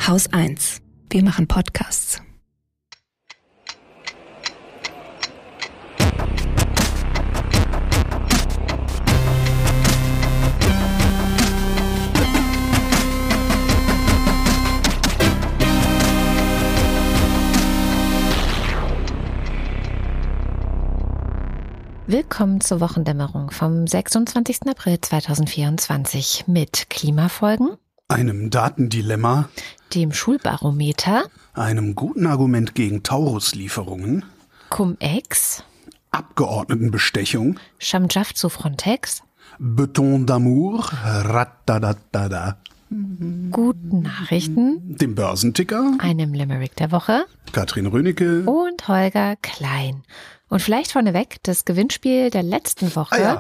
Haus 1. Wir machen Podcasts. Willkommen zur Wochendämmerung vom 26. April 2024 mit Klimafolgen, einem Datendilemma, dem Schulbarometer, einem guten Argument gegen Tauruslieferungen, Cum-Ex, Abgeordnetenbestechung, Schamjaf zu Frontex, Beton d'amour, Ratadadada, guten Nachrichten, dem Börsenticker, einem Limerick der Woche, Katrin Rönecke und Holger Klein. Und vielleicht vorneweg, das Gewinnspiel der letzten Woche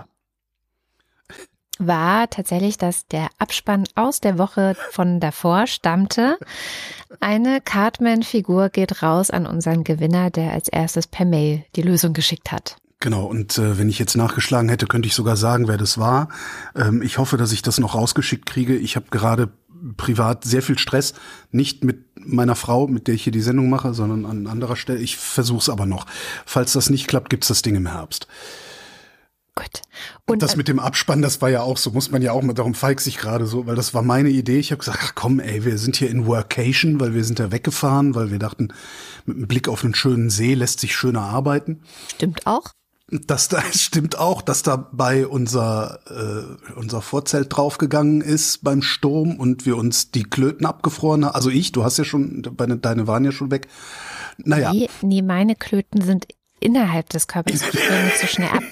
war tatsächlich, dass der Abspann aus der Woche von davor stammte. Eine Cartman-Figur geht raus an unseren Gewinner, der als erstes per Mail die Lösung geschickt hat. Genau, und wenn ich jetzt nachgeschlagen hätte, könnte ich sogar sagen, wer das war. Ich hoffe, dass ich das noch rausgeschickt kriege. Ich habe gerade privat sehr viel Stress, nicht mit meiner Frau, mit der ich hier die Sendung mache, sondern an anderer Stelle. Ich versuche es aber noch. Falls das nicht klappt, gibt's das Ding im Herbst. Gut. Und das mit dem Abspann, das war ja auch so, muss man ja auch mal, darum feig's ich gerade so, weil das war meine Idee. Ich habe gesagt, ach komm, ey, wir sind hier in Workation, weil wir sind da weggefahren, weil wir dachten, mit einem Blick auf einen schönen See lässt sich schöner arbeiten. Stimmt auch. Das stimmt auch, dass dabei unser Vorzelt draufgegangen ist beim Sturm und wir uns die Klöten abgefroren haben. Also du hast ja schon, deine waren ja schon weg. Naja. Nee, meine Klöten sind innerhalb des Körpers, die frieren nicht so schnell ab.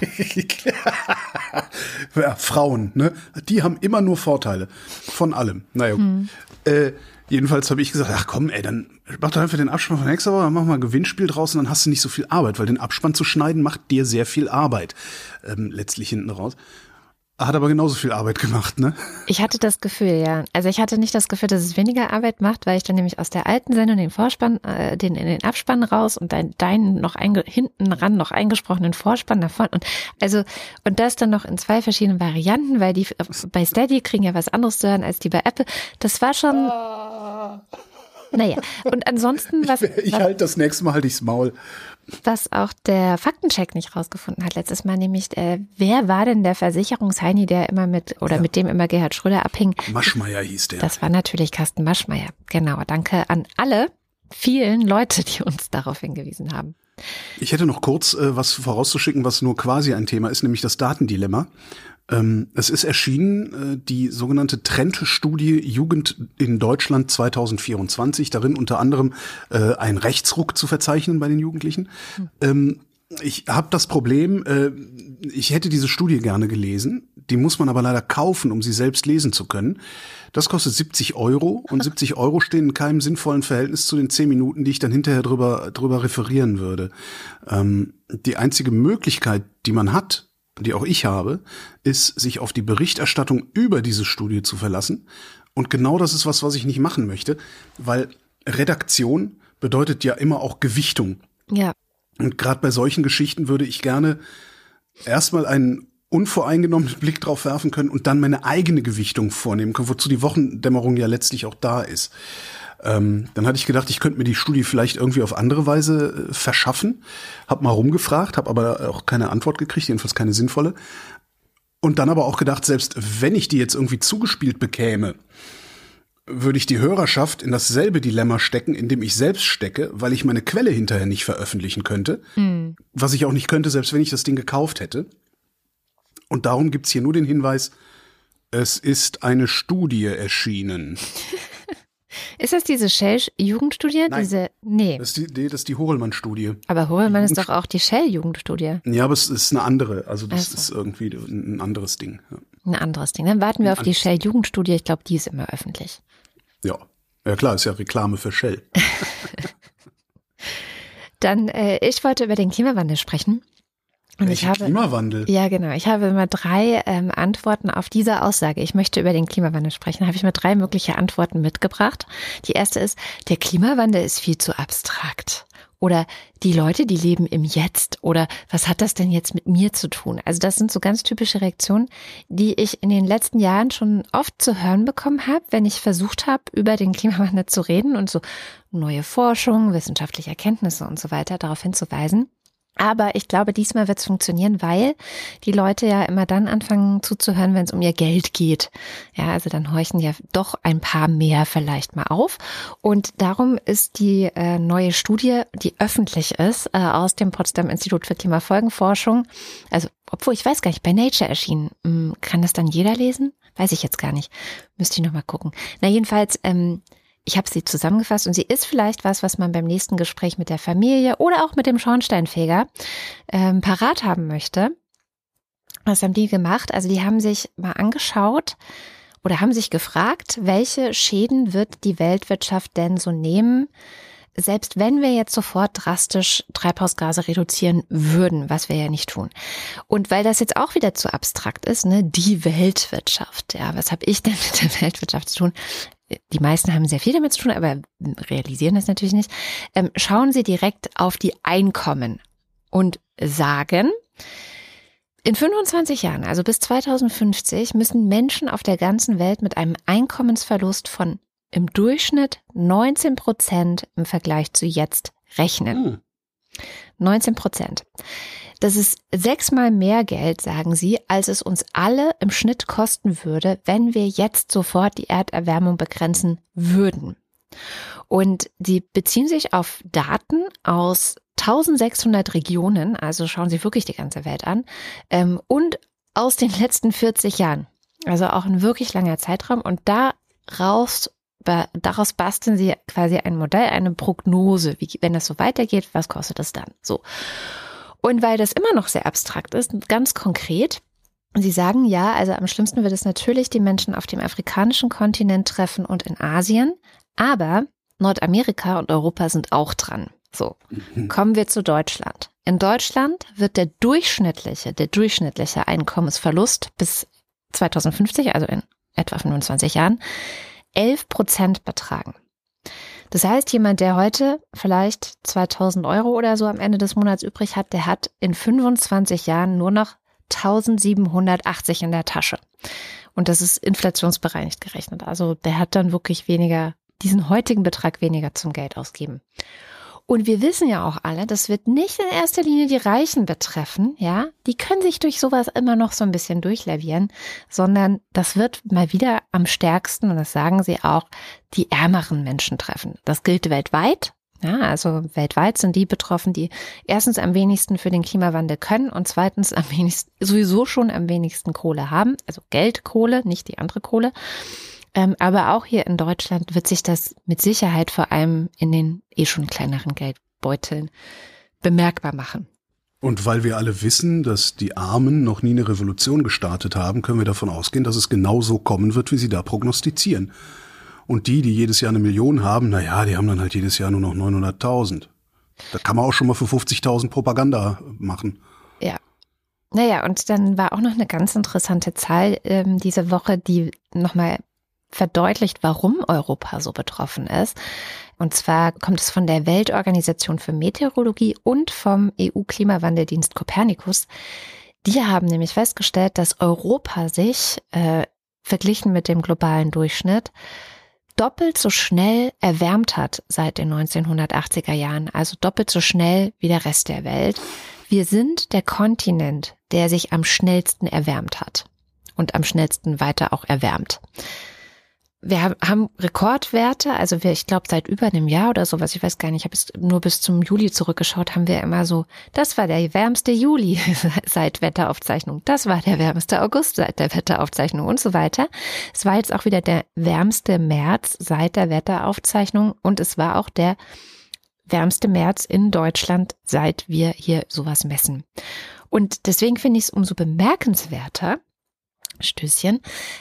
Ja, Frauen, ne? Die haben immer nur Vorteile von allem. Naja. Jedenfalls habe ich gesagt, ach komm, ey, dann mach doch einfach den Abspann von nächster Woche, dann mach mal ein Gewinnspiel draus und dann hast du nicht so viel Arbeit, weil den Abspann zu schneiden macht dir sehr viel Arbeit, letztlich hinten raus. Hat aber genauso viel Arbeit gemacht, ne? Ich hatte das Gefühl, ja. Also ich hatte nicht das Gefühl, dass es weniger Arbeit macht, weil ich dann nämlich aus der alten Sendung den Vorspann, den in den Abspann raus und deinen noch hinten ran noch eingesprochenen Vorspann davon und das dann noch in 2 verschiedenen Varianten, weil die bei Steady kriegen ja was anderes zu hören als die bei Apple. Das war schon. Naja, und ansonsten ich halte das nächste Mal halt ich's Maul. Was auch der Faktencheck nicht rausgefunden hat letztes Mal, nämlich wer war denn der Versicherungsheini, der immer mit dem immer Gerhard Schröder abhing? Maschmeyer hieß der. Das war natürlich Carsten Maschmeyer. Genau, danke an alle vielen Leute, die uns darauf hingewiesen haben. Ich hätte noch kurz was vorauszuschicken, was nur quasi ein Thema ist, nämlich das Datendilemma. Es ist erschienen, die sogenannte Trendstudie Jugend in Deutschland 2024, darin unter anderem ein Rechtsruck zu verzeichnen bei den Jugendlichen. Ich habe das Problem, ich hätte diese Studie gerne gelesen, die muss man aber leider kaufen, um sie selbst lesen zu können. Das kostet 70 € und 70 € stehen in keinem sinnvollen Verhältnis zu den 10 Minuten, die ich dann hinterher drüber referieren würde. Die einzige Möglichkeit, die man hat, die auch ich habe, ist, sich auf die Berichterstattung über diese Studie zu verlassen. Und genau das ist was ich nicht machen möchte, weil Redaktion bedeutet ja immer auch Gewichtung. Ja. Und gerade bei solchen Geschichten würde ich gerne erstmal einen unvoreingenommenen Blick drauf werfen können und dann meine eigene Gewichtung vornehmen können, wozu die Wochendämmerung ja letztlich auch da ist. Dann hatte ich gedacht, ich könnte mir die Studie vielleicht irgendwie auf andere Weise verschaffen. Hab mal rumgefragt, habe aber auch keine Antwort gekriegt, jedenfalls keine sinnvolle. Und dann aber auch gedacht, selbst wenn ich die jetzt irgendwie zugespielt bekäme, würde ich die Hörerschaft in dasselbe Dilemma stecken, in dem ich selbst stecke, weil ich meine Quelle hinterher nicht veröffentlichen könnte. Was ich auch nicht könnte, selbst wenn ich das Ding gekauft hätte. Und darum gibt's hier nur den Hinweis, es ist eine Studie erschienen. Ist das diese Shell-Jugendstudie? Nein. Nee. Das ist die Horelmann-Studie. Aber Horelmann ist doch auch die Shell-Jugendstudie. Ja, aber es ist eine andere. Also das ist irgendwie ein anderes Ding. Ja. Ein anderes Ding. Dann warten wir auf die Shell-Jugendstudie. Ich glaube, die ist immer öffentlich. Ja. Ja klar, ist ja Reklame für Shell. Dann, ich wollte über den Klimawandel sprechen. Und Klimawandel? Ja, genau. Ich habe immer 3 Antworten auf diese Aussage. Ich möchte über den Klimawandel sprechen. Habe ich mir 3 mögliche Antworten mitgebracht. Die erste ist, der Klimawandel ist viel zu abstrakt. Oder die Leute, die leben im Jetzt. Oder was hat das denn jetzt mit mir zu tun? Also das sind so ganz typische Reaktionen, die ich in den letzten Jahren schon oft zu hören bekommen habe, wenn ich versucht habe, über den Klimawandel zu reden und so neue Forschung, wissenschaftliche Erkenntnisse und so weiter darauf hinzuweisen. Aber ich glaube, diesmal wird es funktionieren, weil die Leute ja immer dann anfangen zuzuhören, wenn es um ihr Geld geht. Ja, also dann horchen ja doch ein paar mehr vielleicht mal auf. Und darum ist die neue Studie, die öffentlich ist, aus dem Potsdam Institut für Klimafolgenforschung, also obwohl ich weiß gar nicht, bei Nature erschienen. Kann das dann jeder lesen? Weiß ich jetzt gar nicht. Müsste ich nochmal gucken. Na jedenfalls, ich habe sie zusammengefasst und sie ist vielleicht was man beim nächsten Gespräch mit der Familie oder auch mit dem Schornsteinfeger parat haben möchte. Was haben die gemacht? Also die haben sich mal angeschaut oder haben sich gefragt, welche Schäden wird die Weltwirtschaft denn so nehmen, selbst wenn wir jetzt sofort drastisch Treibhausgase reduzieren würden, was wir ja nicht tun. Und weil das jetzt auch wieder zu abstrakt ist, ne, die Weltwirtschaft. Ja, was habe ich denn mit der Weltwirtschaft zu tun? Die meisten haben sehr viel damit zu tun, aber realisieren das natürlich nicht. Schauen Sie direkt auf die Einkommen und sagen, in 25 Jahren, also bis 2050, müssen Menschen auf der ganzen Welt mit einem Einkommensverlust von im Durchschnitt 19% im Vergleich zu jetzt rechnen. 19%. Das ist 6-mal mehr Geld, sagen sie, als es uns alle im Schnitt kosten würde, wenn wir jetzt sofort die Erderwärmung begrenzen würden. Und sie beziehen sich auf Daten aus 1600 Regionen, also schauen Sie wirklich die ganze Welt an, und aus den letzten 40 Jahren. Also auch ein wirklich langer Zeitraum. Und daraus basteln sie quasi ein Modell, eine Prognose, wie, wenn das so weitergeht, was kostet das dann? So. Und weil das immer noch sehr abstrakt ist, ganz konkret, sie sagen, ja, also am schlimmsten wird es natürlich die Menschen auf dem afrikanischen Kontinent treffen und in Asien, aber Nordamerika und Europa sind auch dran. So, kommen wir zu Deutschland. In Deutschland wird der durchschnittliche Einkommensverlust bis 2050, also in etwa 25 Jahren, 11% betragen. Das heißt, jemand, der heute vielleicht 2.000 € oder so am Ende des Monats übrig hat, der hat in 25 Jahren nur noch 1.780 in der Tasche. Und das ist inflationsbereinigt gerechnet. Also der hat dann wirklich weniger, diesen heutigen Betrag weniger zum Geld ausgeben. Und wir wissen ja auch alle, das wird nicht in erster Linie die Reichen betreffen, ja. Die können sich durch sowas immer noch so ein bisschen durchlavieren, sondern das wird mal wieder am stärksten, und das sagen sie auch, die ärmeren Menschen treffen. Das gilt weltweit. Ja, also weltweit sind die betroffen, die erstens am wenigsten für den Klimawandel können und zweitens sowieso schon am wenigsten Kohle haben. Also Geldkohle, nicht die andere Kohle. Aber auch hier in Deutschland wird sich das mit Sicherheit vor allem in den schon kleineren Geldbeuteln bemerkbar machen. Und weil wir alle wissen, dass die Armen noch nie eine Revolution gestartet haben, können wir davon ausgehen, dass es genau so kommen wird, wie sie da prognostizieren. Und die jedes Jahr 1 Million haben, naja, die haben dann halt jedes Jahr nur noch 900.000. Da kann man auch schon mal für 50.000 Propaganda machen. Ja. Naja, und dann war auch noch eine ganz interessante Zahl diese Woche, die nochmal verdeutlicht, warum Europa so betroffen ist. Und zwar kommt es von der Weltorganisation für Meteorologie und vom EU-Klimawandeldienst Copernicus. Die haben nämlich festgestellt, dass Europa sich, verglichen mit dem globalen Durchschnitt, doppelt so schnell erwärmt hat seit den 1980er Jahren, also doppelt so schnell wie der Rest der Welt. Wir sind der Kontinent, der sich am schnellsten erwärmt hat und am schnellsten weiter auch erwärmt. Wir haben Rekordwerte, also ich glaube seit über einem Jahr oder sowas, ich weiß gar nicht, ich habe es nur bis zum Juli zurückgeschaut, haben wir immer so, das war der wärmste Juli seit Wetteraufzeichnung, das war der wärmste August seit der Wetteraufzeichnung und so weiter. Es war jetzt auch wieder der wärmste März seit der Wetteraufzeichnung und es war auch der wärmste März in Deutschland, seit wir hier sowas messen. Und deswegen finde ich es umso bemerkenswerter, Stößchen,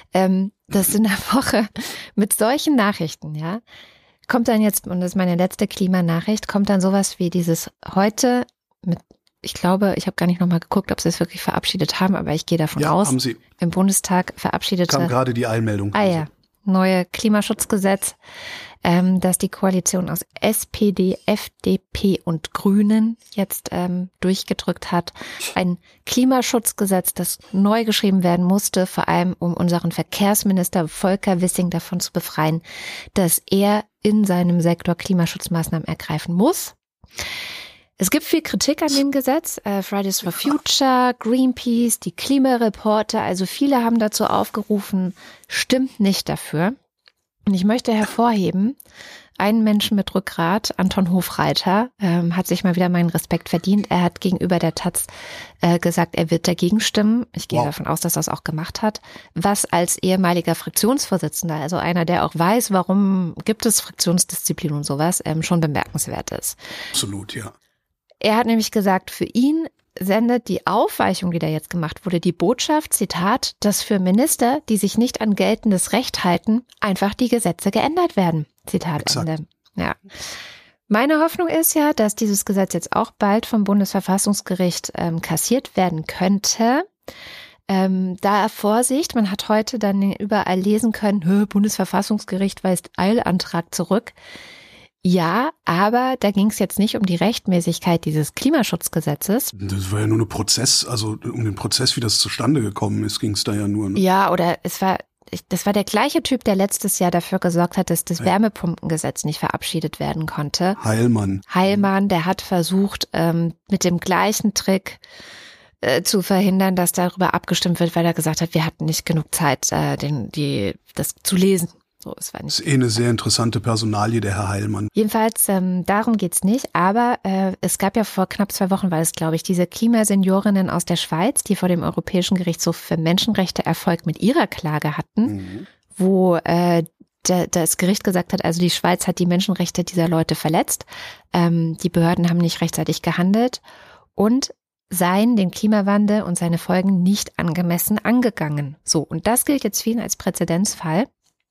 dass in der Woche mit solchen Nachrichten, ja, kommt dann jetzt, und das ist meine letzte Klimanachricht, kommt dann sowas wie dieses heute mit, ich glaube, ich habe gar nicht nochmal geguckt, ob sie es wirklich verabschiedet haben, aber ich gehe davon aus, haben sie. Im Bundestag verabschiedete. Kam gerade die Eilmeldung. Ja, neue Klimaschutzgesetz. dass die Koalition aus SPD, FDP und Grünen jetzt durchgedrückt hat. Ein Klimaschutzgesetz, das neu geschrieben werden musste, vor allem um unseren Verkehrsminister Volker Wissing davon zu befreien, dass er in seinem Sektor Klimaschutzmaßnahmen ergreifen muss. Es gibt viel Kritik an dem Gesetz. Fridays for Future, Greenpeace, die Klimareporter, also viele haben dazu aufgerufen, stimmt nicht dafür. Und ich möchte hervorheben, einen Menschen mit Rückgrat, Anton Hofreiter, hat sich mal wieder meinen Respekt verdient. Er hat gegenüber der Taz gesagt, er wird dagegen stimmen. Ich gehe davon aus, dass er es auch gemacht hat. Was als ehemaliger Fraktionsvorsitzender, also einer, der auch weiß, warum gibt es Fraktionsdisziplin und sowas, schon bemerkenswert ist. Absolut, ja. Er hat nämlich gesagt, für ihn sendet die Aufweichung, die da jetzt gemacht wurde, die Botschaft, Zitat, dass für Minister, die sich nicht an geltendes Recht halten, einfach die Gesetze geändert werden. Zitat Ende. Ja. Meine Hoffnung ist ja, dass dieses Gesetz jetzt auch bald vom Bundesverfassungsgericht kassiert werden könnte. Da Vorsicht, man hat heute dann überall lesen können, Bundesverfassungsgericht weist Eilantrag zurück. Ja, aber da ging es jetzt nicht um die Rechtmäßigkeit dieses Klimaschutzgesetzes. Das war ja nur ein Prozess, also um den Prozess, wie das zustande gekommen ist, ging es da ja nur. Ja, oder das war der gleiche Typ, der letztes Jahr dafür gesorgt hat, dass das Wärmepumpengesetz nicht verabschiedet werden konnte. Heilmann, der hat versucht, mit dem gleichen Trick zu verhindern, dass darüber abgestimmt wird, weil er gesagt hat, wir hatten nicht genug Zeit, das zu lesen. So, das ist eine sehr interessante Personalie, der Herr Heilmann. Jedenfalls, darum geht's nicht, aber es gab ja vor knapp 2 Wochen, war es, glaube ich, diese Klimaseniorinnen aus der Schweiz, die vor dem Europäischen Gerichtshof für Menschenrechte Erfolg mit ihrer Klage hatten, wo das Gericht gesagt hat, also die Schweiz hat die Menschenrechte dieser Leute verletzt, die Behörden haben nicht rechtzeitig gehandelt und seien den Klimawandel und seine Folgen nicht angemessen angegangen. So, und das gilt jetzt für ihn als Präzedenzfall.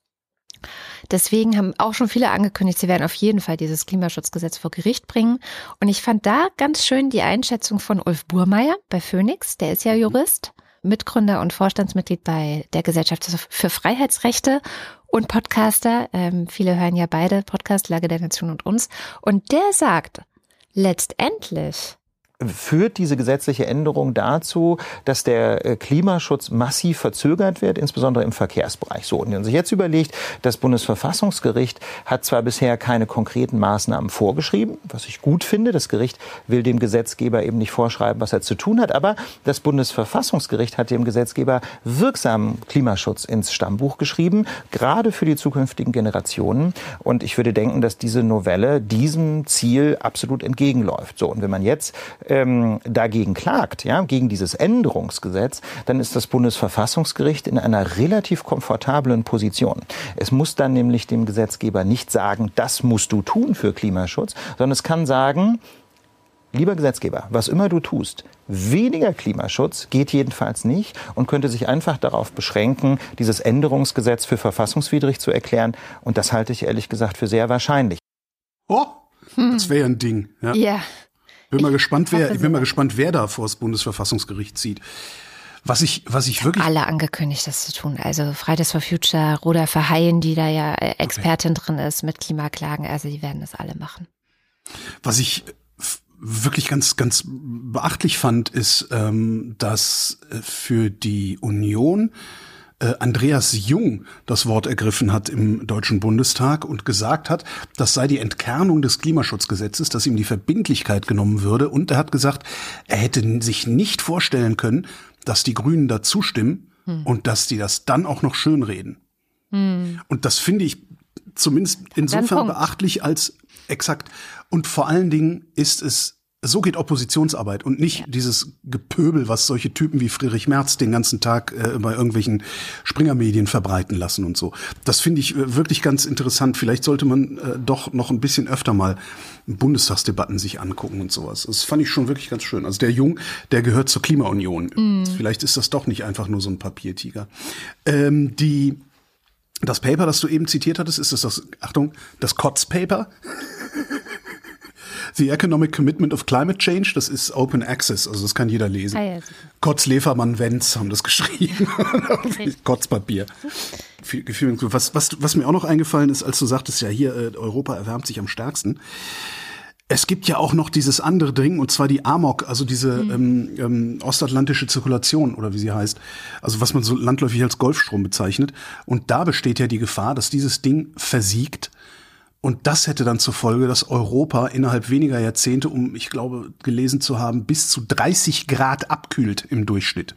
Deswegen haben auch schon viele angekündigt, sie werden auf jeden Fall dieses Klimaschutzgesetz vor Gericht bringen. Und ich fand da ganz schön die Einschätzung von Ulf Burmeier bei Phoenix, der ist ja Jurist, Mitgründer und Vorstandsmitglied bei der Gesellschaft für Freiheitsrechte und Podcaster. Viele hören ja beide Podcast, Lage der Nation und uns. Und der sagt, letztendlich führt diese gesetzliche Änderung dazu, dass der Klimaschutz massiv verzögert wird, insbesondere im Verkehrsbereich. So, und wenn man sich jetzt überlegt, das Bundesverfassungsgericht hat zwar bisher keine konkreten Maßnahmen vorgeschrieben, was ich gut finde, das Gericht will dem Gesetzgeber eben nicht vorschreiben, was er zu tun hat, aber das Bundesverfassungsgericht hat dem Gesetzgeber wirksamen Klimaschutz ins Stammbuch geschrieben, gerade für die zukünftigen Generationen. Und ich würde denken, dass diese Novelle diesem Ziel absolut entgegenläuft. So, und wenn man jetzt dagegen klagt, ja, gegen dieses Änderungsgesetz, dann ist das Bundesverfassungsgericht in einer relativ komfortablen Position. Es muss dann nämlich dem Gesetzgeber nicht sagen, das musst du tun für Klimaschutz, sondern es kann sagen, lieber Gesetzgeber, was immer du tust, weniger Klimaschutz geht jedenfalls nicht und könnte sich einfach darauf beschränken, dieses Änderungsgesetz für verfassungswidrig zu erklären. Und das halte ich ehrlich gesagt für sehr wahrscheinlich. Oh, das wäre ja ein Ding. Ja. Ja. Ich bin mal gespannt, wer da vor das Bundesverfassungsgericht zieht. Was ich wirklich alle angekündigt, das zu tun. Also Fridays for Future, Roda Verheyen, die da ja Expertin drin ist mit Klimaklagen. Also die werden das alle machen. Was ich wirklich ganz, ganz beachtlich fand, ist, dass für die Union Andreas Jung das Wort ergriffen hat im Deutschen Bundestag und gesagt hat, das sei die Entkernung des Klimaschutzgesetzes, dass ihm die Verbindlichkeit genommen würde. Und er hat gesagt, er hätte sich nicht vorstellen können, dass die Grünen da zustimmen und dass die das dann auch noch schönreden. Und das finde ich zumindest insofern beachtlich als exakt. Und vor allen Dingen ist es, so geht Oppositionsarbeit und nicht dieses Gepöbel, was solche Typen wie Friedrich Merz den ganzen Tag bei irgendwelchen Springermedien verbreiten lassen und so. Das finde ich wirklich ganz interessant. Vielleicht sollte man doch noch ein bisschen öfter mal Bundestagsdebatten sich angucken und sowas. Das fand ich schon wirklich ganz schön. Also der Jung, der gehört zur Klimaunion. Vielleicht ist das doch nicht einfach nur so ein Papiertiger. Das Paper, das du eben zitiert hattest, ist das Achtung, das Kotz-Paper? The Economic Commitment of Climate Change, das ist Open Access, also das kann jeder lesen. Ah, ja, Kotz, Lefermann, Wenz haben das geschrieben. Kotzpapier. Was mir auch noch eingefallen ist, als du sagtest, ja hier, Europa erwärmt sich am stärksten. Es gibt ja auch noch dieses andere Ding, und zwar die AMOC, also diese ostatlantische Zirkulation, oder wie sie heißt. Also was man so landläufig als Golfstrom bezeichnet. Und da besteht ja die Gefahr, dass dieses Ding versiegt. Und das hätte dann zur Folge, dass Europa innerhalb weniger Jahrzehnte, ich glaube, gelesen zu haben, bis zu 30 Grad abkühlt im Durchschnitt.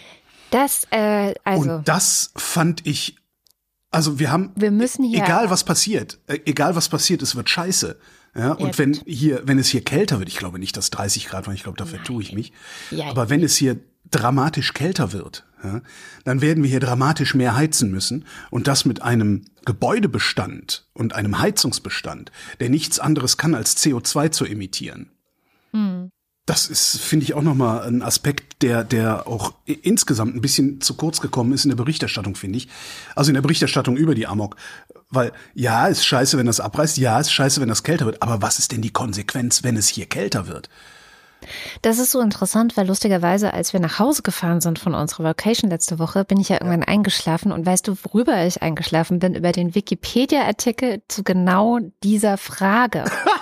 Und das fand ich, also wir müssen hier, egal was passiert, es wird scheiße. Ja, und wenn es hier kälter wird, ich glaube nicht, dass 30 Grad waren, ich glaube, dafür tue ich mich. Ja, aber wenn es hier dramatisch kälter wird, ja, dann werden wir hier dramatisch mehr heizen müssen. Und das mit einem Gebäudebestand und einem Heizungsbestand, der nichts anderes kann, als CO2 zu emittieren. Das ist, finde ich, auch nochmal ein Aspekt, der auch insgesamt ein bisschen zu kurz gekommen ist in der Berichterstattung, finde ich. Also in der Berichterstattung über die AMOC. Weil, ja, ist scheiße, wenn das abreißt, ja, ist scheiße, wenn das kälter wird. Aber was ist denn die Konsequenz, wenn es hier kälter wird? Das ist so interessant, weil lustigerweise, als wir nach Hause gefahren sind von unserer Vacation letzte Woche, bin ich ja irgendwann eingeschlafen. Und weißt du, worüber ich eingeschlafen bin? Über den Wikipedia-Artikel zu genau dieser Frage.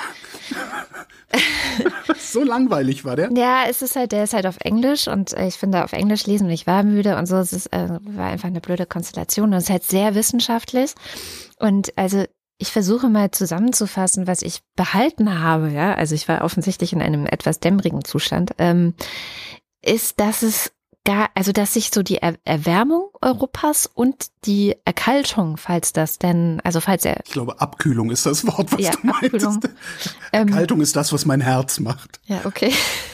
So langweilig war der? Ja, der ist halt auf Englisch, und ich finde, auf Englisch lesen, und ich war müde und so, war einfach eine blöde Konstellation, und es ist halt sehr wissenschaftlich. Und also ich versuche mal zusammenzufassen, was ich behalten habe, ja, also ich war offensichtlich in einem etwas dämmerigen Zustand, ist, dass sich so die Erwärmung Europas und die Erkaltung, ich glaube, Abkühlung ist das Wort, was du meintest. Erkaltung ist das, was mein Herz macht. Ja, okay.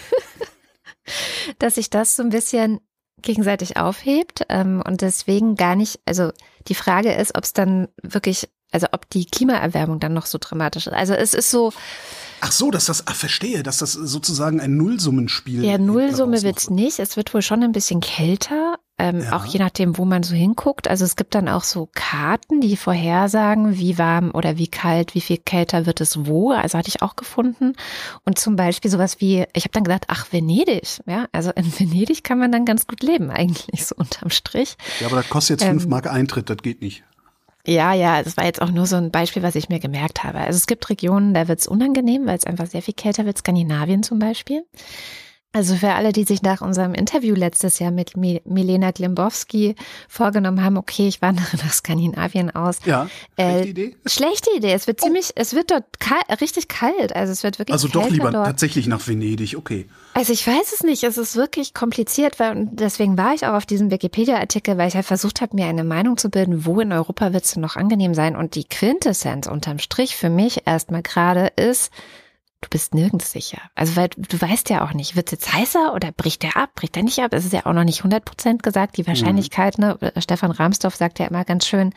Dass sich das so ein bisschen gegenseitig aufhebt, und deswegen gar nicht, also die Frage ist, ob es dann wirklich, also ob die Klimaerwärmung dann noch so dramatisch ist. Also es ist so. Ach so, verstehe, dass das sozusagen ein Nullsummenspiel ist. Ja, Nullsumme wird's nicht. Es wird wohl schon ein bisschen kälter, auch je nachdem, wo man so hinguckt. Also es gibt dann auch so Karten, die vorhersagen, wie warm oder wie kalt, wie viel kälter wird es wo. Also hatte ich auch gefunden. Und zum Beispiel sowas wie, ich habe dann gedacht, Venedig. Ja, also in Venedig kann man dann ganz gut leben eigentlich, so unterm Strich. Ja, aber das kostet jetzt 5 Mark Eintritt, das geht nicht. Ja, das war jetzt auch nur so ein Beispiel, was ich mir gemerkt habe. Also es gibt Regionen, da wird es unangenehm, weil es einfach sehr viel kälter wird. Skandinavien zum Beispiel. Also für alle, die sich nach unserem Interview letztes Jahr mit Milena Glimbowski vorgenommen haben, okay, ich wandere nach Skandinavien aus. Ja, schlechte Idee? Schlechte Idee. Es wird dort richtig kalt. Also es wird wirklich kälter dort. Also doch lieber dort. Tatsächlich nach Venedig, okay. Also ich weiß es nicht. Es ist wirklich kompliziert, und deswegen war ich auch auf diesem Wikipedia-Artikel, weil ich halt versucht habe, mir eine Meinung zu bilden, wo in Europa wird es denn noch angenehm sein. Und die Quintessenz unterm Strich für mich erstmal gerade ist, du bist nirgends sicher. Also weil du weißt ja auch nicht, wird es jetzt heißer oder bricht der ab, bricht der nicht ab? Es ist ja auch noch nicht 100% gesagt, die Wahrscheinlichkeit, ne? Stefan Rahmsdorf sagt ja immer ganz schön,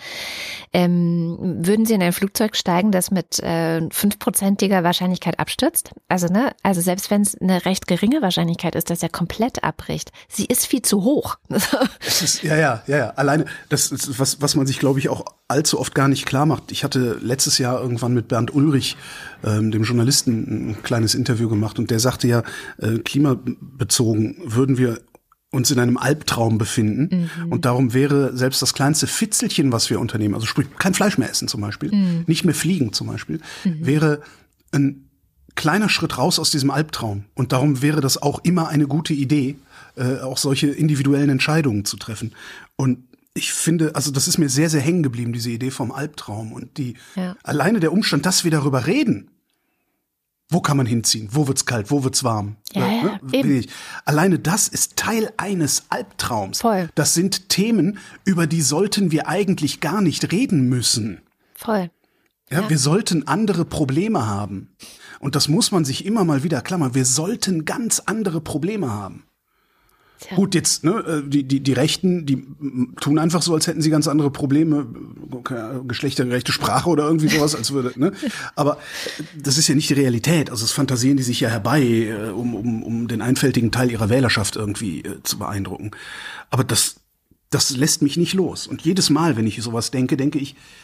würden Sie in ein Flugzeug steigen, das mit 5%iger Wahrscheinlichkeit abstürzt? Also selbst wenn es eine recht geringe Wahrscheinlichkeit ist, dass er komplett abbricht, sie ist viel zu hoch. Das ist, ja. Alleine, das ist was man sich, glaube ich, auch allzu oft gar nicht klar macht. Ich hatte letztes Jahr irgendwann mit Bernd Ulrich, dem Journalisten, ein kleines Interview gemacht, und der sagte ja, klimabezogen würden wir uns in einem Albtraum befinden, und darum wäre selbst das kleinste Fitzelchen, was wir unternehmen, also sprich kein Fleisch mehr essen zum Beispiel, nicht mehr fliegen zum Beispiel, wäre ein kleiner Schritt raus aus diesem Albtraum, und darum wäre das auch immer eine gute Idee, auch solche individuellen Entscheidungen zu treffen. Und ich finde, also das ist mir sehr, sehr hängen geblieben, diese Idee vom Albtraum, und alleine der Umstand, dass wir darüber reden. Wo kann man hinziehen? Wo wird's kalt? Wo wird's warm? Eben. Alleine das ist Teil eines Albtraums. Voll. Das sind Themen, über die sollten wir eigentlich gar nicht reden müssen. Voll. Ja, wir sollten andere Probleme haben. Und das muss man sich immer mal wieder klammern. Wir sollten ganz andere Probleme haben. Tja. Gut, jetzt, die Rechten, die tun einfach so, als hätten sie ganz andere Probleme, geschlechtergerechte Sprache oder irgendwie sowas, als würde, ne? Aber das ist ja nicht die Realität. Also das fantasieren die sich ja herbei, um den einfältigen Teil ihrer Wählerschaft irgendwie zu beeindrucken. Aber das lässt mich nicht los. Und jedes Mal, wenn ich sowas denke ich,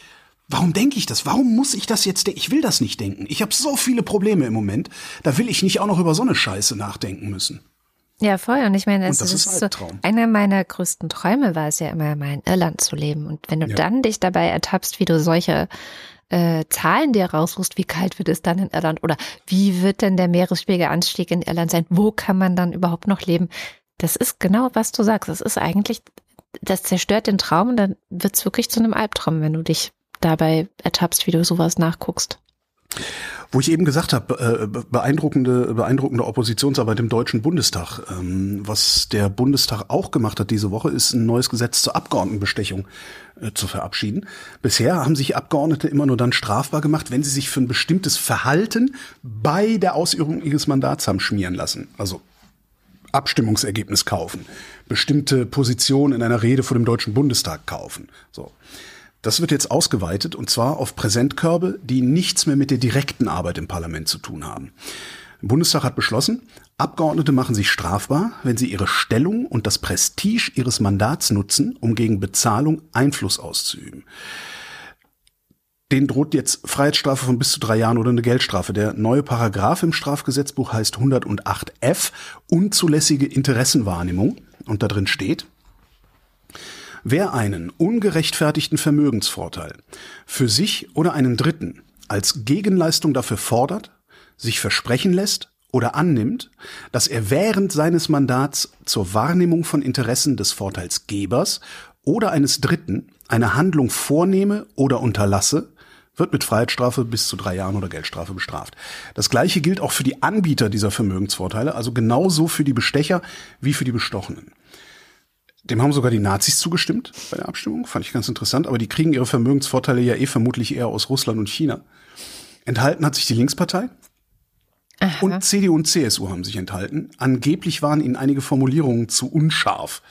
Warum denke ich das? Warum muss ich das jetzt denken? Ich will das nicht denken. Ich habe so viele Probleme im Moment. Da will ich nicht auch noch über so eine Scheiße nachdenken müssen. Ja, voll. Und ich meine, das ist so, Albtraum. einer meiner größten Träume war es ja immer mal in Irland zu leben. Und wenn du dann dich dabei ertappst, wie du solche Zahlen dir raussuchst, wie kalt wird es dann in Irland oder wie wird denn der Meeresspiegelanstieg in Irland sein? Wo kann man dann überhaupt noch leben? Das ist genau, was du sagst. Das ist eigentlich, das zerstört den Traum und dann wird es wirklich zu einem Albtraum, wenn du dich dabei ertappst, wie du sowas nachguckst. Wo ich eben gesagt habe, beeindruckende Oppositionsarbeit im Deutschen Bundestag. Was der Bundestag auch gemacht hat diese Woche, ist ein neues Gesetz zur Abgeordnetenbestechung zu verabschieden. Bisher haben sich Abgeordnete immer nur dann strafbar gemacht, wenn sie sich für ein bestimmtes Verhalten bei der Ausübung ihres Mandats haben schmieren lassen. Also Abstimmungsergebnis kaufen, bestimmte Positionen in einer Rede vor dem Deutschen Bundestag kaufen. So. Das wird jetzt ausgeweitet, und zwar auf Präsentkörbe, die nichts mehr mit der direkten Arbeit im Parlament zu tun haben. Der Bundestag hat beschlossen, Abgeordnete machen sich strafbar, wenn sie ihre Stellung und das Prestige ihres Mandats nutzen, um gegen Bezahlung Einfluss auszuüben. Denen droht jetzt Freiheitsstrafe von bis zu 3 Jahren oder eine Geldstrafe. Der neue Paragraph im Strafgesetzbuch heißt 108f, unzulässige Interessenwahrnehmung. Und da drin steht: Wer einen ungerechtfertigten Vermögensvorteil für sich oder einen Dritten als Gegenleistung dafür fordert, sich versprechen lässt oder annimmt, dass er während seines Mandats zur Wahrnehmung von Interessen des Vorteilsgebers oder eines Dritten eine Handlung vornehme oder unterlasse, wird mit Freiheitsstrafe bis zu 3 Jahren oder Geldstrafe bestraft. Das Gleiche gilt auch für die Anbieter dieser Vermögensvorteile, also genauso für die Bestecher wie für die Bestochenen. Dem haben sogar die Nazis zugestimmt bei der Abstimmung, fand ich ganz interessant, aber die kriegen ihre Vermögensvorteile ja vermutlich eher aus Russland und China. Enthalten hat sich die Linkspartei. Aha. Und CDU und CSU haben sich enthalten. Angeblich waren ihnen einige Formulierungen zu unscharf.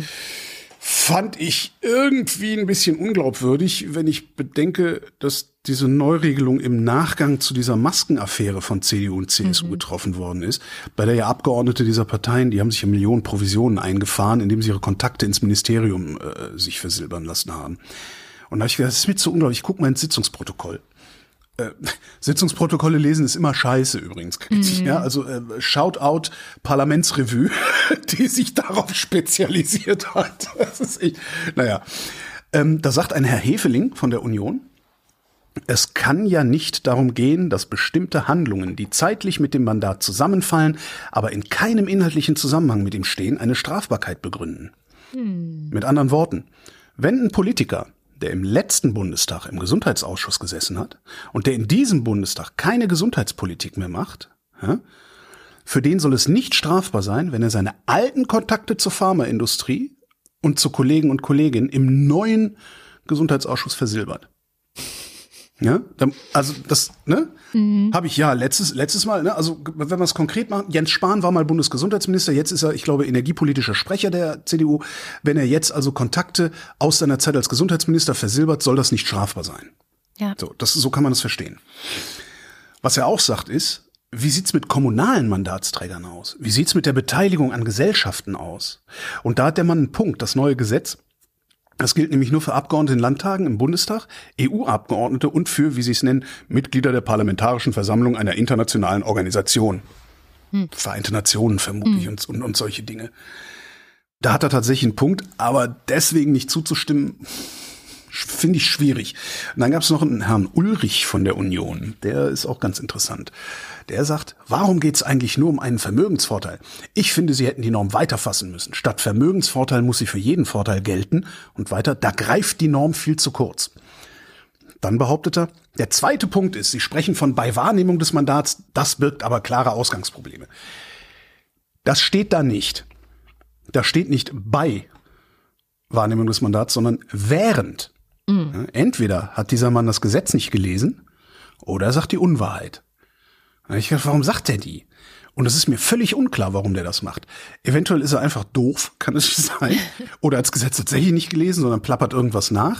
Fand ich irgendwie ein bisschen unglaubwürdig, wenn ich bedenke, dass diese Neuregelung im Nachgang zu dieser Maskenaffäre von CDU und CSU getroffen worden ist, bei der ja Abgeordnete dieser Parteien, die haben sich ja Millionen Provisionen eingefahren, indem sie ihre Kontakte ins Ministerium sich versilbern lassen haben. Und da habe ich gedacht, das ist mir zu unglaublich. Ich gucke mal ins Sitzungsprotokoll. Sitzungsprotokolle lesen ist immer scheiße übrigens. Ja, also Shoutout Parlamentsrevue, die sich darauf spezialisiert hat. Das ist echt, naja. Da sagt ein Herr Heveling von der Union: Es kann ja nicht darum gehen, dass bestimmte Handlungen, die zeitlich mit dem Mandat zusammenfallen, aber in keinem inhaltlichen Zusammenhang mit ihm stehen, eine Strafbarkeit begründen. Mit anderen Worten, wenn ein Politiker, der im letzten Bundestag im Gesundheitsausschuss gesessen hat und der in diesem Bundestag keine Gesundheitspolitik mehr macht, ja, für den soll es nicht strafbar sein, wenn er seine alten Kontakte zur Pharmaindustrie und zu Kollegen und Kolleginnen im neuen Gesundheitsausschuss versilbert. Ja, also das, ne, habe ich ja letztes Mal, ne, also wenn wir es konkret machen, Jens Spahn war mal Bundesgesundheitsminister, jetzt ist er, ich glaube, energiepolitischer Sprecher der CDU. Wenn er jetzt also Kontakte aus seiner Zeit als Gesundheitsminister versilbert, soll das nicht strafbar sein. Ja. So kann man das verstehen. Was er auch sagt ist, wie sieht's mit kommunalen Mandatsträgern aus? Wie sieht's mit der Beteiligung an Gesellschaften aus? Und da hat der Mann einen Punkt, das neue Gesetz. Das gilt nämlich nur für Abgeordnete in Landtagen, im Bundestag, EU-Abgeordnete und für, wie sie es nennen, Mitglieder der Parlamentarischen Versammlung einer internationalen Organisation. Vereinte Nationen vermutlich und solche Dinge. Da hat er tatsächlich einen Punkt, aber deswegen nicht zuzustimmen, finde ich schwierig. Und dann gab es noch einen Herrn Ulrich von der Union, der ist auch ganz interessant. Der sagt, warum geht es eigentlich nur um einen Vermögensvorteil? Ich finde, Sie hätten die Norm weiterfassen müssen. Statt Vermögensvorteil muss sie für jeden Vorteil gelten. Und weiter, da greift die Norm viel zu kurz. Dann behauptet er, der zweite Punkt ist, Sie sprechen von bei Wahrnehmung des Mandats, das birgt aber klare Ausgangsprobleme. Das steht da nicht. Da steht nicht bei Wahrnehmung des Mandats, sondern während. Entweder hat dieser Mann das Gesetz nicht gelesen oder er sagt die Unwahrheit. Ich dachte, warum sagt er die? Und es ist mir völlig unklar, warum der das macht. Eventuell ist er einfach doof, kann es sein. Oder hat das Gesetz tatsächlich nicht gelesen, sondern plappert irgendwas nach.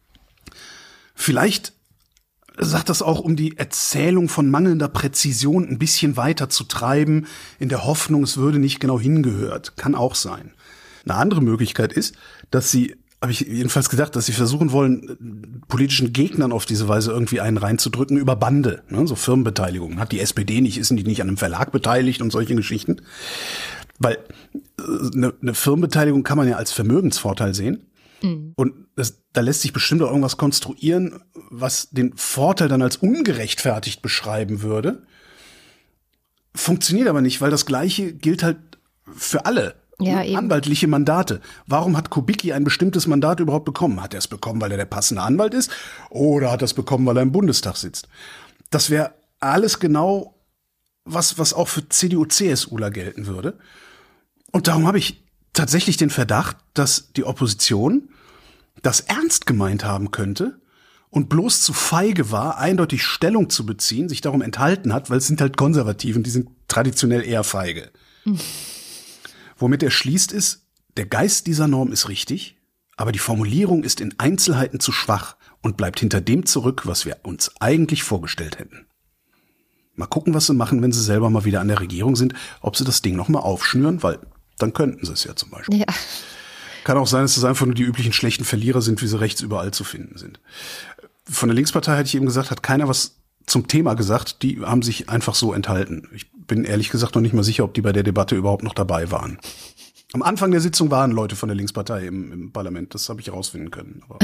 Vielleicht sagt das auch, um die Erzählung von mangelnder Präzision ein bisschen weiter zu treiben, in der Hoffnung, es würde nicht genau hingehört. Kann auch sein. Eine andere Möglichkeit ist, dass sie habe ich jedenfalls gedacht, dass sie versuchen wollen, politischen Gegnern auf diese Weise irgendwie einen reinzudrücken über Bande, ne? So Firmenbeteiligung. Hat die SPD nicht, ist die nicht an einem Verlag beteiligt und solche Geschichten? Weil eine Firmenbeteiligung kann man ja als Vermögensvorteil sehen. Mhm. Und da lässt sich bestimmt auch irgendwas konstruieren, was den Vorteil dann als ungerechtfertigt beschreiben würde. Funktioniert aber nicht, weil das Gleiche gilt halt für alle. Ja, eben. Anwaltliche Mandate. Warum hat Kubicki ein bestimmtes Mandat überhaupt bekommen? Hat er es bekommen, weil er der passende Anwalt ist? Oder hat er es bekommen, weil er im Bundestag sitzt? Das wäre alles genau was auch für CDU-CSUler gelten würde. Und darum habe ich tatsächlich den Verdacht, dass die Opposition das ernst gemeint haben könnte und bloß zu feige war, eindeutig Stellung zu beziehen, sich darum enthalten hat, weil es sind halt Konservativen, die sind traditionell eher feige. Womit er schließt ist, der Geist dieser Norm ist richtig, aber die Formulierung ist in Einzelheiten zu schwach und bleibt hinter dem zurück, was wir uns eigentlich vorgestellt hätten. Mal gucken, was sie machen, wenn sie selber mal wieder an der Regierung sind, ob sie das Ding noch mal aufschnüren, weil dann könnten sie es ja zum Beispiel. Ja. Kann auch sein, dass es einfach nur die üblichen schlechten Verlierer sind, wie sie rechts überall zu finden sind. Von der Linkspartei hatte ich eben gesagt, hat keiner was zum Thema gesagt, die haben sich einfach so enthalten. Ich bin ehrlich gesagt noch nicht mal sicher, ob die bei der Debatte überhaupt noch dabei waren. Am Anfang der Sitzung waren Leute von der Linkspartei im Parlament, das habe ich herausfinden können. Aber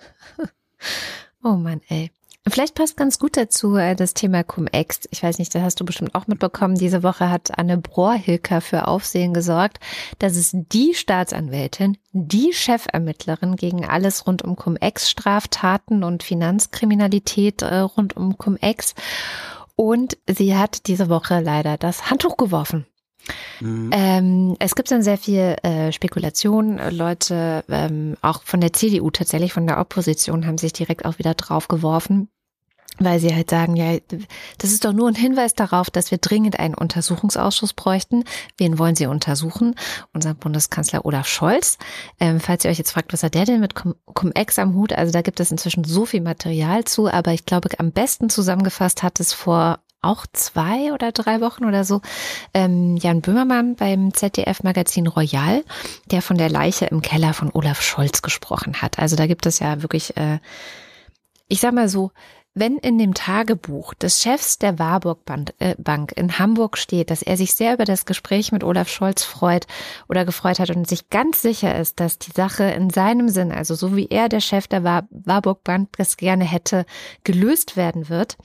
oh Mann, ey. Vielleicht passt ganz gut dazu das Thema Cum-Ex. Ich weiß nicht, das hast du bestimmt auch mitbekommen. Diese Woche hat Anne Brohr-Hilker für Aufsehen gesorgt, dass es die Staatsanwältin, die Chefermittlerin gegen alles rund um Cum-Ex-Straftaten und Finanzkriminalität rund um Cum-Ex. Und sie hat diese Woche leider das Handtuch geworfen. Es gibt dann sehr viel Spekulation. Leute, auch von der CDU tatsächlich, von der Opposition, haben sich direkt auch wieder drauf geworfen, weil sie halt sagen, ja, das ist doch nur ein Hinweis darauf, dass wir dringend einen Untersuchungsausschuss bräuchten. Wen wollen sie untersuchen? Unser Bundeskanzler Olaf Scholz. Falls ihr euch jetzt fragt, was hat der denn mit Cum-Ex am Hut? Also da gibt es inzwischen so viel Material zu, aber ich glaube, am besten zusammengefasst hat es vor auch 2 oder 3 Wochen oder so Jan Böhmermann beim ZDF-Magazin Royal, der von der Leiche im Keller von Olaf Scholz gesprochen hat. Also da gibt es ja wirklich, ich sag mal so, wenn in dem Tagebuch des Chefs der Warburg Bank in Hamburg steht, dass er sich sehr über das Gespräch mit Olaf Scholz freut oder gefreut hat und sich ganz sicher ist, dass die Sache in seinem Sinn, also so wie er, der Chef der Warburg Bank, das gerne hätte, gelöst werden wird,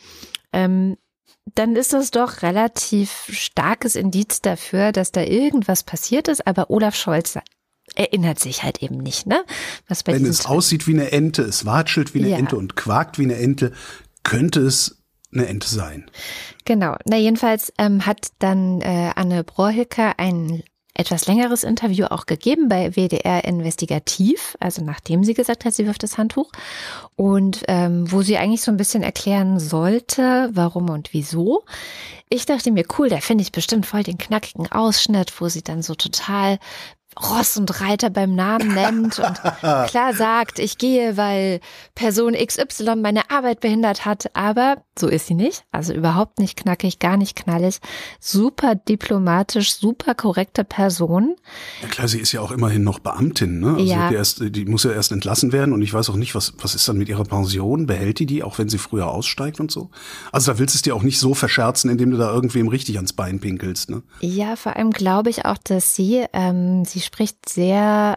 dann ist das doch relativ starkes Indiz dafür, dass da irgendwas passiert ist, aber Olaf Scholz erinnert sich halt eben nicht, ne? Was bei Wenn es aussieht wie eine Ente, es watschelt wie eine Ente und quakt wie eine Ente, könnte es eine Ente sein. Genau. Na jedenfalls hat dann Anne Brohr-Hilker ein etwas längeres Interview auch gegeben bei WDR Investigativ, also nachdem sie gesagt hat, sie wirft das Handtuch, und wo sie eigentlich so ein bisschen erklären sollte, warum und wieso. Ich dachte mir, cool, da finde ich bestimmt voll den knackigen Ausschnitt, wo sie dann so total Ross und Reiter beim Namen nennt und klar sagt, ich gehe, weil Person XY meine Arbeit behindert hat, aber so ist sie nicht, also überhaupt nicht knackig, gar nicht knallig, super diplomatisch, super korrekte Person. Ja klar, sie ist ja auch immerhin noch Beamtin, ne? Also ja. Die muss ja erst entlassen werden und ich weiß auch nicht, was ist dann mit ihrer Pension, behält die, auch wenn sie früher aussteigt und so? Also da willst du es dir auch nicht so verscherzen, indem du da irgendwem richtig ans Bein pinkelst, ne? Ja, vor allem glaube ich auch, dass sie spricht sehr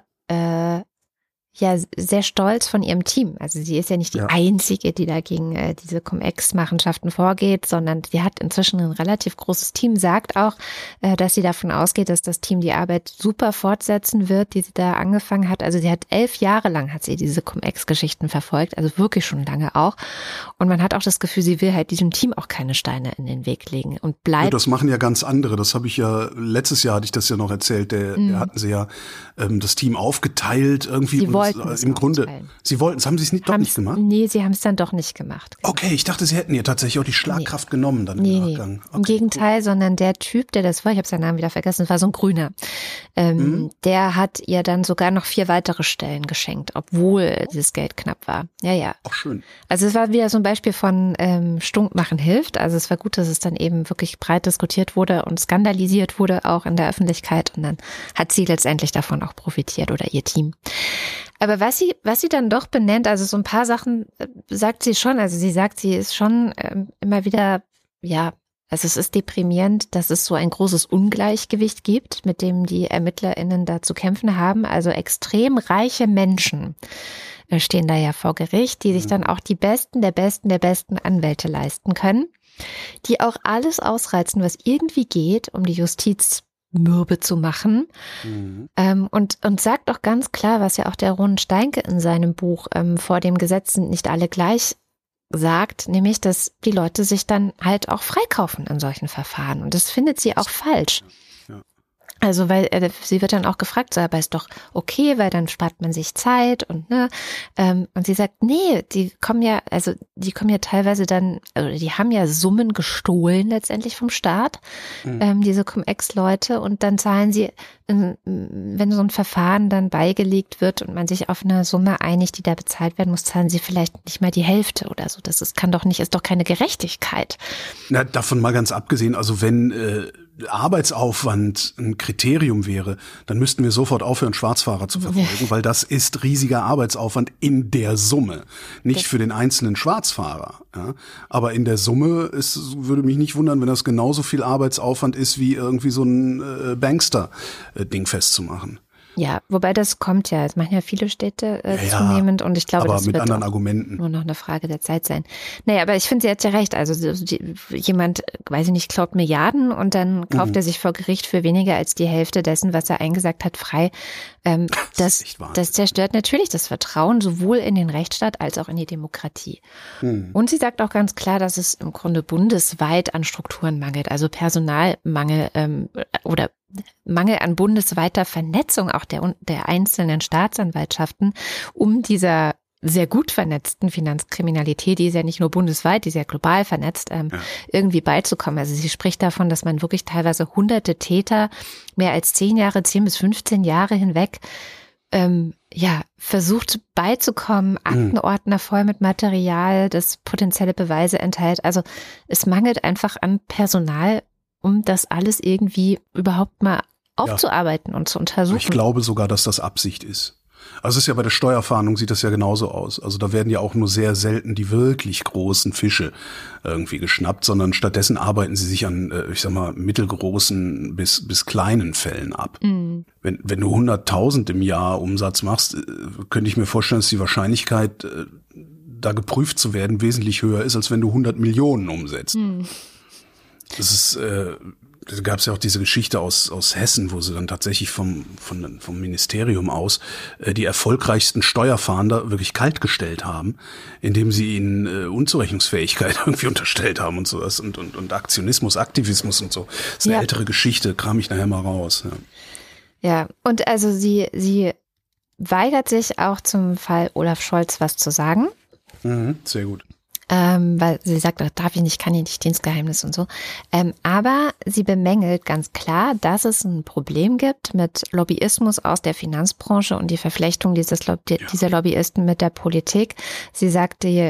sehr stolz von ihrem Team. Also sie ist ja nicht die Einzige, die da gegen diese Cum-Ex-Machenschaften vorgeht, sondern sie hat inzwischen ein relativ großes Team, sagt auch, dass sie davon ausgeht, dass das Team die Arbeit super fortsetzen wird, die sie da angefangen hat. Also sie hat 11 Jahre lang hat sie diese Cum-Ex-Geschichten verfolgt, also wirklich schon lange auch. Und man hat auch das Gefühl, sie will halt diesem Team auch keine Steine in den Weg legen und bleibt. Ja, das machen ja ganz andere. Das habe ich ja, letztes Jahr hatte ich das ja noch erzählt, der hatten sie ja das Team aufgeteilt irgendwie. Sie wollten im Grunde, sie wollten es, haben sie es doch nicht gemacht? Nee, sie haben es dann doch nicht gemacht. Genau. Okay, ich dachte, sie hätten ihr tatsächlich auch die Schlagkraft genommen dann im Nachgang. Okay, im Gegenteil, sondern der Typ, der das war, ich habe seinen Namen wieder vergessen, das war so ein Grüner, der hat ihr dann sogar noch 4 weitere Stellen geschenkt, obwohl dieses Geld knapp war. Ja. Auch schön. Also es war wieder so ein Beispiel von Stunk machen hilft. Also es war gut, dass es dann eben wirklich breit diskutiert wurde und skandalisiert wurde, auch in der Öffentlichkeit. Und dann hat sie letztendlich davon auch profitiert oder ihr Team. Aber was sie dann doch benennt, also so ein paar Sachen sagt sie schon, also sie sagt, sie ist schon immer wieder, ja, also es ist deprimierend, dass es so ein großes Ungleichgewicht gibt, mit dem die ErmittlerInnen da zu kämpfen haben. Also extrem reiche Menschen stehen da ja vor Gericht, die sich dann auch die Besten der besten Anwälte leisten können, die auch alles ausreizen, was irgendwie geht, um die Justiz mürbe zu machen. Und sagt auch ganz klar, was ja auch der Ronen Steinke in seinem Buch Vor dem Gesetz sind nicht alle gleich sagt, nämlich, dass die Leute sich dann halt auch freikaufen in solchen Verfahren. Und das findet sie auch falsch. Ja. Also, weil sie wird dann auch gefragt, so, aber ist doch okay, weil dann spart man sich Zeit und und sie sagt, nee, die kommen ja teilweise dann, also die haben ja Summen gestohlen letztendlich vom Staat, diese Cum-Ex-Leute, und dann zahlen sie, wenn so ein Verfahren dann beigelegt wird und man sich auf eine Summe einigt, die da bezahlt werden muss, zahlen sie vielleicht nicht mal die Hälfte oder so. Das ist doch keine Gerechtigkeit. Na, davon mal ganz abgesehen, also wenn Arbeitsaufwand ein Kriterium wäre, dann müssten wir sofort aufhören, Schwarzfahrer zu verfolgen, weil das ist riesiger Arbeitsaufwand in der Summe. Nicht für den einzelnen Schwarzfahrer. Ja. Aber in der Summe, würde mich nicht wundern, wenn das genauso viel Arbeitsaufwand ist, wie irgendwie so ein Bankster-Ding festzumachen. Ja, wobei das kommt ja, es machen ja viele Städte zunehmend, und ich glaube, aber das mit wird anderen Argumenten. Nur noch eine Frage der Zeit sein. Naja, aber ich finde, sie hat ja recht, also jemand, weiß ich nicht, klaut Milliarden und dann kauft er sich vor Gericht für weniger als die Hälfte dessen, was er eingesagt hat, frei. Das zerstört natürlich das Vertrauen sowohl in den Rechtsstaat als auch in die Demokratie. Und sie sagt auch ganz klar, dass es im Grunde bundesweit an Strukturen mangelt, also Personalmangel oder Mangel an bundesweiter Vernetzung auch der einzelnen Staatsanwaltschaften, um dieser sehr gut vernetzten Finanzkriminalität, die ist ja nicht nur bundesweit, die ist ja global vernetzt, irgendwie beizukommen. Also sie spricht davon, dass man wirklich teilweise hunderte Täter mehr als 10 bis 15 Jahre hinweg versucht beizukommen, Aktenordner voll mit Material, das potenzielle Beweise enthält. Also es mangelt einfach an Personal, um das alles irgendwie überhaupt mal aufzuarbeiten und zu untersuchen. Ich glaube sogar, dass das Absicht ist. Also es ist ja bei der Steuerfahndung, sieht das ja genauso aus. Also da werden ja auch nur sehr selten die wirklich großen Fische irgendwie geschnappt, sondern stattdessen arbeiten sie sich an, mittelgroßen bis kleinen Fällen ab. Wenn du 100.000 im Jahr Umsatz machst, könnte ich mir vorstellen, dass die Wahrscheinlichkeit, da geprüft zu werden, wesentlich höher ist, als wenn du 100 Millionen umsetzt. Das ist, da gab es ja auch diese Geschichte aus Hessen, wo sie dann tatsächlich vom Ministerium aus die erfolgreichsten Steuerfahnder wirklich kaltgestellt haben, indem sie ihnen Unzurechnungsfähigkeit irgendwie unterstellt haben und sowas und Aktionismus, Aktivismus und so. Das ist eine ältere Geschichte, kram ich nachher mal raus. Ja, und also sie weigert sich auch zum Fall Olaf Scholz was zu sagen. Sehr gut. Weil sie sagt, darf ich nicht, kann ich nicht, Dienstgeheimnis und so. Aber sie bemängelt ganz klar, dass es ein Problem gibt mit Lobbyismus aus der Finanzbranche und die Verflechtung dieser Lobbyisten mit der Politik. Sie sagt, die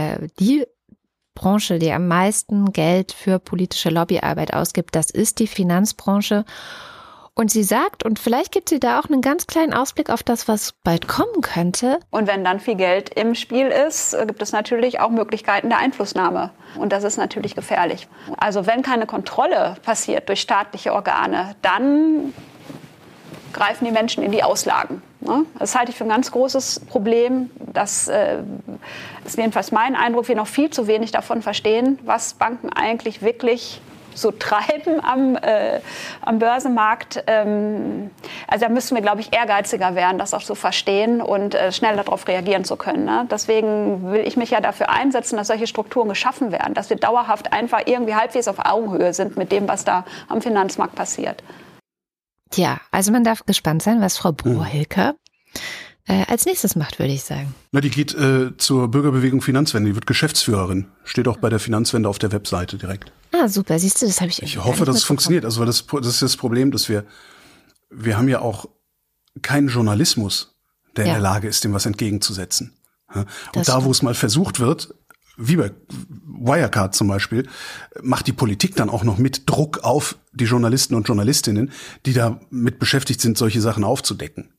Branche, die am meisten Geld für politische Lobbyarbeit ausgibt, das ist die Finanzbranche. Und sie sagt, und vielleicht gibt sie da auch einen ganz kleinen Ausblick auf das, was bald kommen könnte. Und wenn dann viel Geld im Spiel ist, gibt es natürlich auch Möglichkeiten der Einflussnahme. Und das ist natürlich gefährlich. Also wenn keine Kontrolle passiert durch staatliche Organe, dann greifen die Menschen in die Auslagen. Das halte ich für ein ganz großes Problem. Das ist jedenfalls mein Eindruck, wir noch viel zu wenig davon verstehen, was Banken eigentlich wirklich so treiben am Börsenmarkt. Also da müssen wir, glaube ich, ehrgeiziger werden, das auch zu verstehen und schnell darauf reagieren zu können. Ne? Deswegen will ich mich ja dafür einsetzen, dass solche Strukturen geschaffen werden, dass wir dauerhaft einfach irgendwie halbwegs auf Augenhöhe sind mit dem, was da am Finanzmarkt passiert. Ja, also man darf gespannt sein, was Frau Brohilke als nächstes macht, würde ich sagen. Na, die geht zur Bürgerbewegung Finanzwende, die wird Geschäftsführerin. Steht auch bei der Finanzwende auf der Webseite direkt. Ah, super, siehst du, das habe ich Ich hoffe, dass es funktioniert. Also weil das ist das Problem, dass wir haben ja auch keinen Journalismus, der in der Lage ist, dem was entgegenzusetzen. Und da, wo es mal versucht wird, wie bei Wirecard zum Beispiel, macht die Politik dann auch noch mit Druck auf die Journalisten und Journalistinnen, die da mit beschäftigt sind, solche Sachen aufzudecken.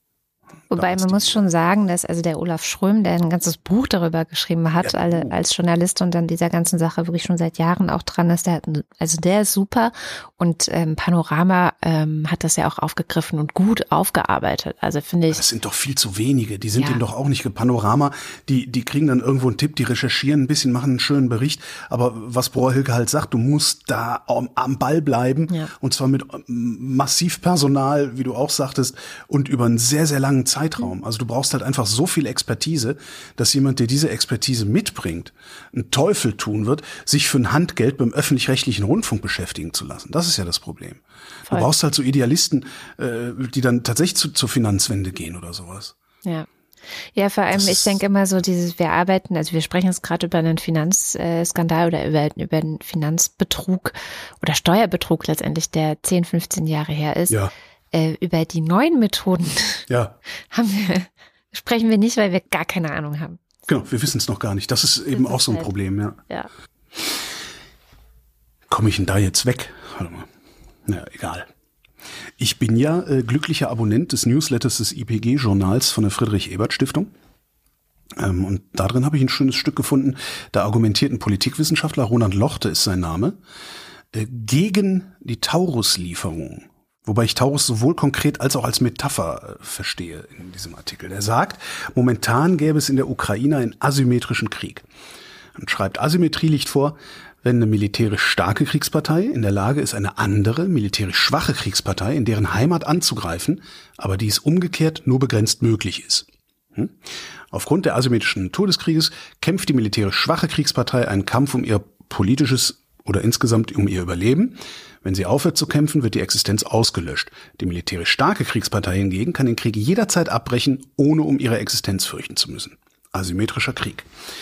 Wobei man muss schon sagen, dass also der Olaf Schröm, der ein ganzes Buch darüber geschrieben hat, als Journalist und an dieser ganzen Sache wirklich schon seit Jahren auch dran ist, der ist super und Panorama hat das ja auch aufgegriffen und gut aufgearbeitet. Also finde ich. Das sind doch viel zu wenige, die sind dem doch auch nicht Panorama, die kriegen dann irgendwo einen Tipp, die recherchieren ein bisschen, machen einen schönen Bericht, aber was Brohr-Hilke halt sagt, du musst da am Ball bleiben und zwar mit massiv Personal, wie du auch sagtest, und über einen sehr, sehr langen Zeitraum. Also du brauchst halt einfach so viel Expertise, dass jemand, der diese Expertise mitbringt, einen Teufel tun wird, sich für ein Handgeld beim öffentlich-rechtlichen Rundfunk beschäftigen zu lassen. Das ist ja das Problem. Voll. Du brauchst halt so Idealisten, die dann tatsächlich zur Finanzwende gehen oder sowas. Ja, vor allem, ich denke immer so wir sprechen jetzt gerade über einen Finanzskandal oder über einen Finanzbetrug oder Steuerbetrug letztendlich, der 10, 15 Jahre her ist. Ja. Über die neuen Methoden sprechen wir nicht, weil wir gar keine Ahnung haben. Genau, wir wissen es noch gar nicht. Das ist eben auch so ein Problem, ja. Komme ich denn da jetzt weg? Warte mal. Na, egal. Ich bin ja glücklicher Abonnent des Newsletters des IPG-Journals von der Friedrich-Ebert-Stiftung. Und darin habe ich ein schönes Stück gefunden. Da argumentiert ein Politikwissenschaftler, Roland Lochte ist sein Name, gegen die Taurus-Lieferung. Wobei ich Taurus sowohl konkret als auch als Metapher verstehe in diesem Artikel. Er sagt, momentan gäbe es in der Ukraine einen asymmetrischen Krieg. Und schreibt, Asymmetrie liegt vor, wenn eine militärisch starke Kriegspartei in der Lage ist, eine andere, militärisch schwache Kriegspartei in deren Heimat anzugreifen, aber dies umgekehrt nur begrenzt möglich ist. Aufgrund der asymmetrischen Natur des Krieges kämpft die militärisch schwache Kriegspartei einen Kampf um ihr politisches oder insgesamt um ihr Überleben. Wenn sie aufhört zu kämpfen, wird die Existenz ausgelöscht. Die militärisch starke Kriegspartei hingegen kann den Krieg jederzeit abbrechen, ohne um ihre Existenz fürchten zu müssen. Asymmetrischer Krieg.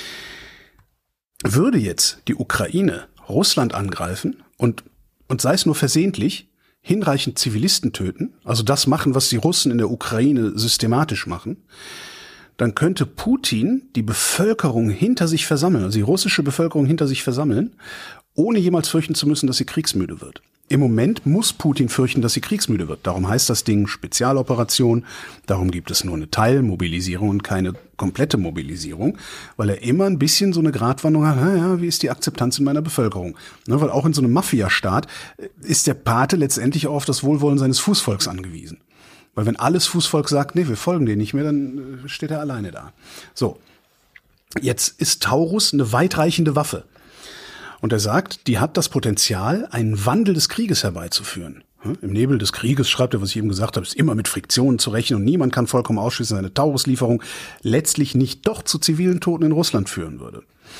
Würde jetzt die Ukraine Russland angreifen und sei es nur versehentlich, hinreichend Zivilisten töten, also das machen, was die Russen in der Ukraine systematisch machen, dann könnte Putin die Bevölkerung hinter sich versammeln, also die russische Bevölkerung hinter sich versammeln, ohne jemals fürchten zu müssen, dass sie kriegsmüde wird. Im Moment muss Putin fürchten, dass sie kriegsmüde wird. Darum heißt das Ding Spezialoperation. Darum gibt es nur eine Teilmobilisierung und keine komplette Mobilisierung, weil er immer ein bisschen so eine Gratwanderung hat, wie ist die Akzeptanz in meiner Bevölkerung? Ne, weil auch in so einem Mafia-Staat ist der Pate letztendlich auch auf das Wohlwollen seines Fußvolks angewiesen. Weil wenn alles Fußvolk sagt, nee, wir folgen dir nicht mehr, dann steht er alleine da. So, jetzt ist Taurus eine weitreichende Waffe. Und er sagt, die hat das Potenzial, einen Wandel des Krieges herbeizuführen. Im Nebel des Krieges, schreibt er, was ich eben gesagt habe, ist immer mit Friktionen zu rechnen und niemand kann vollkommen ausschließen, dass eine Taurus-Lieferung letztlich nicht doch zu zivilen Toten in Russland führen würde.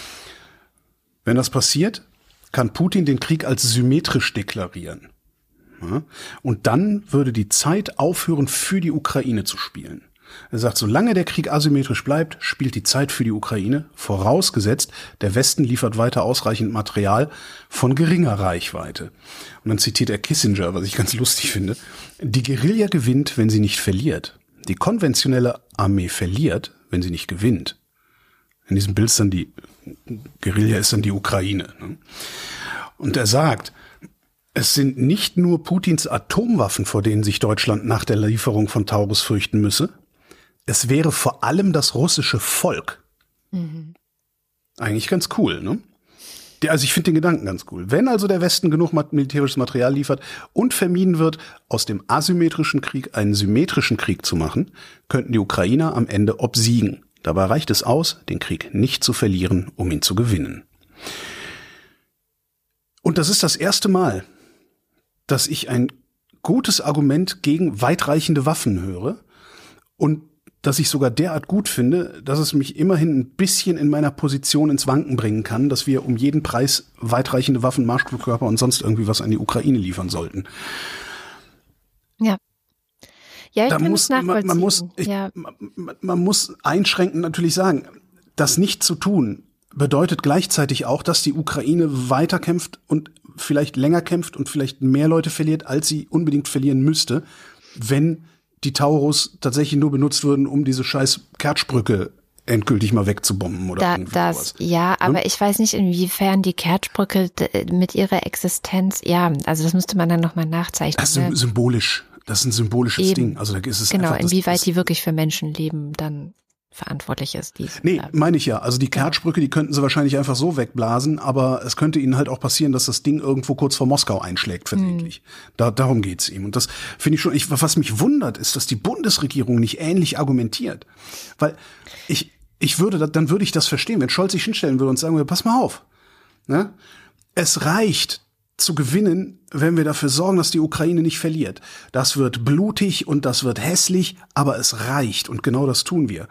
Wenn das passiert, kann Putin den Krieg als symmetrisch deklarieren. Und dann würde die Zeit aufhören, für die Ukraine zu spielen. Er sagt, solange der Krieg asymmetrisch bleibt, spielt die Zeit für die Ukraine, vorausgesetzt, der Westen liefert weiter ausreichend Material von geringer Reichweite. Und dann zitiert er Kissinger, was ich ganz lustig finde. Die Guerilla gewinnt, wenn sie nicht verliert. Die konventionelle Armee verliert, wenn sie nicht gewinnt. In diesem Bild ist dann die Guerilla ist dann die Ukraine. Und er sagt, es sind nicht nur Putins Atomwaffen, vor denen sich Deutschland nach der Lieferung von Taurus fürchten müsse. Es wäre vor allem das russische Volk. Eigentlich ganz cool, ne? Also ich finde den Gedanken ganz cool. Wenn also der Westen genug militärisches Material liefert und vermieden wird, aus dem asymmetrischen Krieg einen symmetrischen Krieg zu machen, könnten die Ukrainer am Ende obsiegen. Dabei reicht es aus, den Krieg nicht zu verlieren, um ihn zu gewinnen. Und das ist das erste Mal, dass ich ein gutes Argument gegen weitreichende Waffen höre und dass ich sogar derart gut finde, dass es mich immerhin ein bisschen in meiner Position ins Wanken bringen kann, dass wir um jeden Preis weitreichende Waffen, Marschflugkörper und sonst irgendwie was an die Ukraine liefern sollten. Ja. Ja, ich kann es nachvollziehen. Man muss einschränkend natürlich sagen, das nicht zu tun bedeutet gleichzeitig auch, dass die Ukraine weiterkämpft und vielleicht länger kämpft und vielleicht mehr Leute verliert, als sie unbedingt verlieren müsste, wenn die Taurus tatsächlich nur benutzt würden, um diese scheiß Kertschbrücke endgültig mal wegzubomben oder sowas. Ja, aber ich weiß nicht, inwiefern die Kertschbrücke mit ihrer Existenz, also das müsste man dann nochmal nachzeichnen. Das ist symbolisch. Das ist ein symbolisches Ding. Also da ist es genau, einfach, inwieweit die wirklich für Menschenleben dann verantwortlich ist. Nee, meine ich ja. Also die Kertschbrücke, die könnten sie wahrscheinlich einfach so wegblasen, aber es könnte ihnen halt auch passieren, dass das Ding irgendwo kurz vor Moskau einschlägt, versehentlich. Darum geht's ihm. Und das finde ich schon, was mich wundert, ist, dass die Bundesregierung nicht ähnlich argumentiert. Weil dann würde ich das verstehen, wenn Scholz sich hinstellen würde und sagen würde, pass mal auf, ne? Es reicht zu gewinnen, wenn wir dafür sorgen, dass die Ukraine nicht verliert. Das wird blutig und das wird hässlich, aber es reicht und genau das tun wir.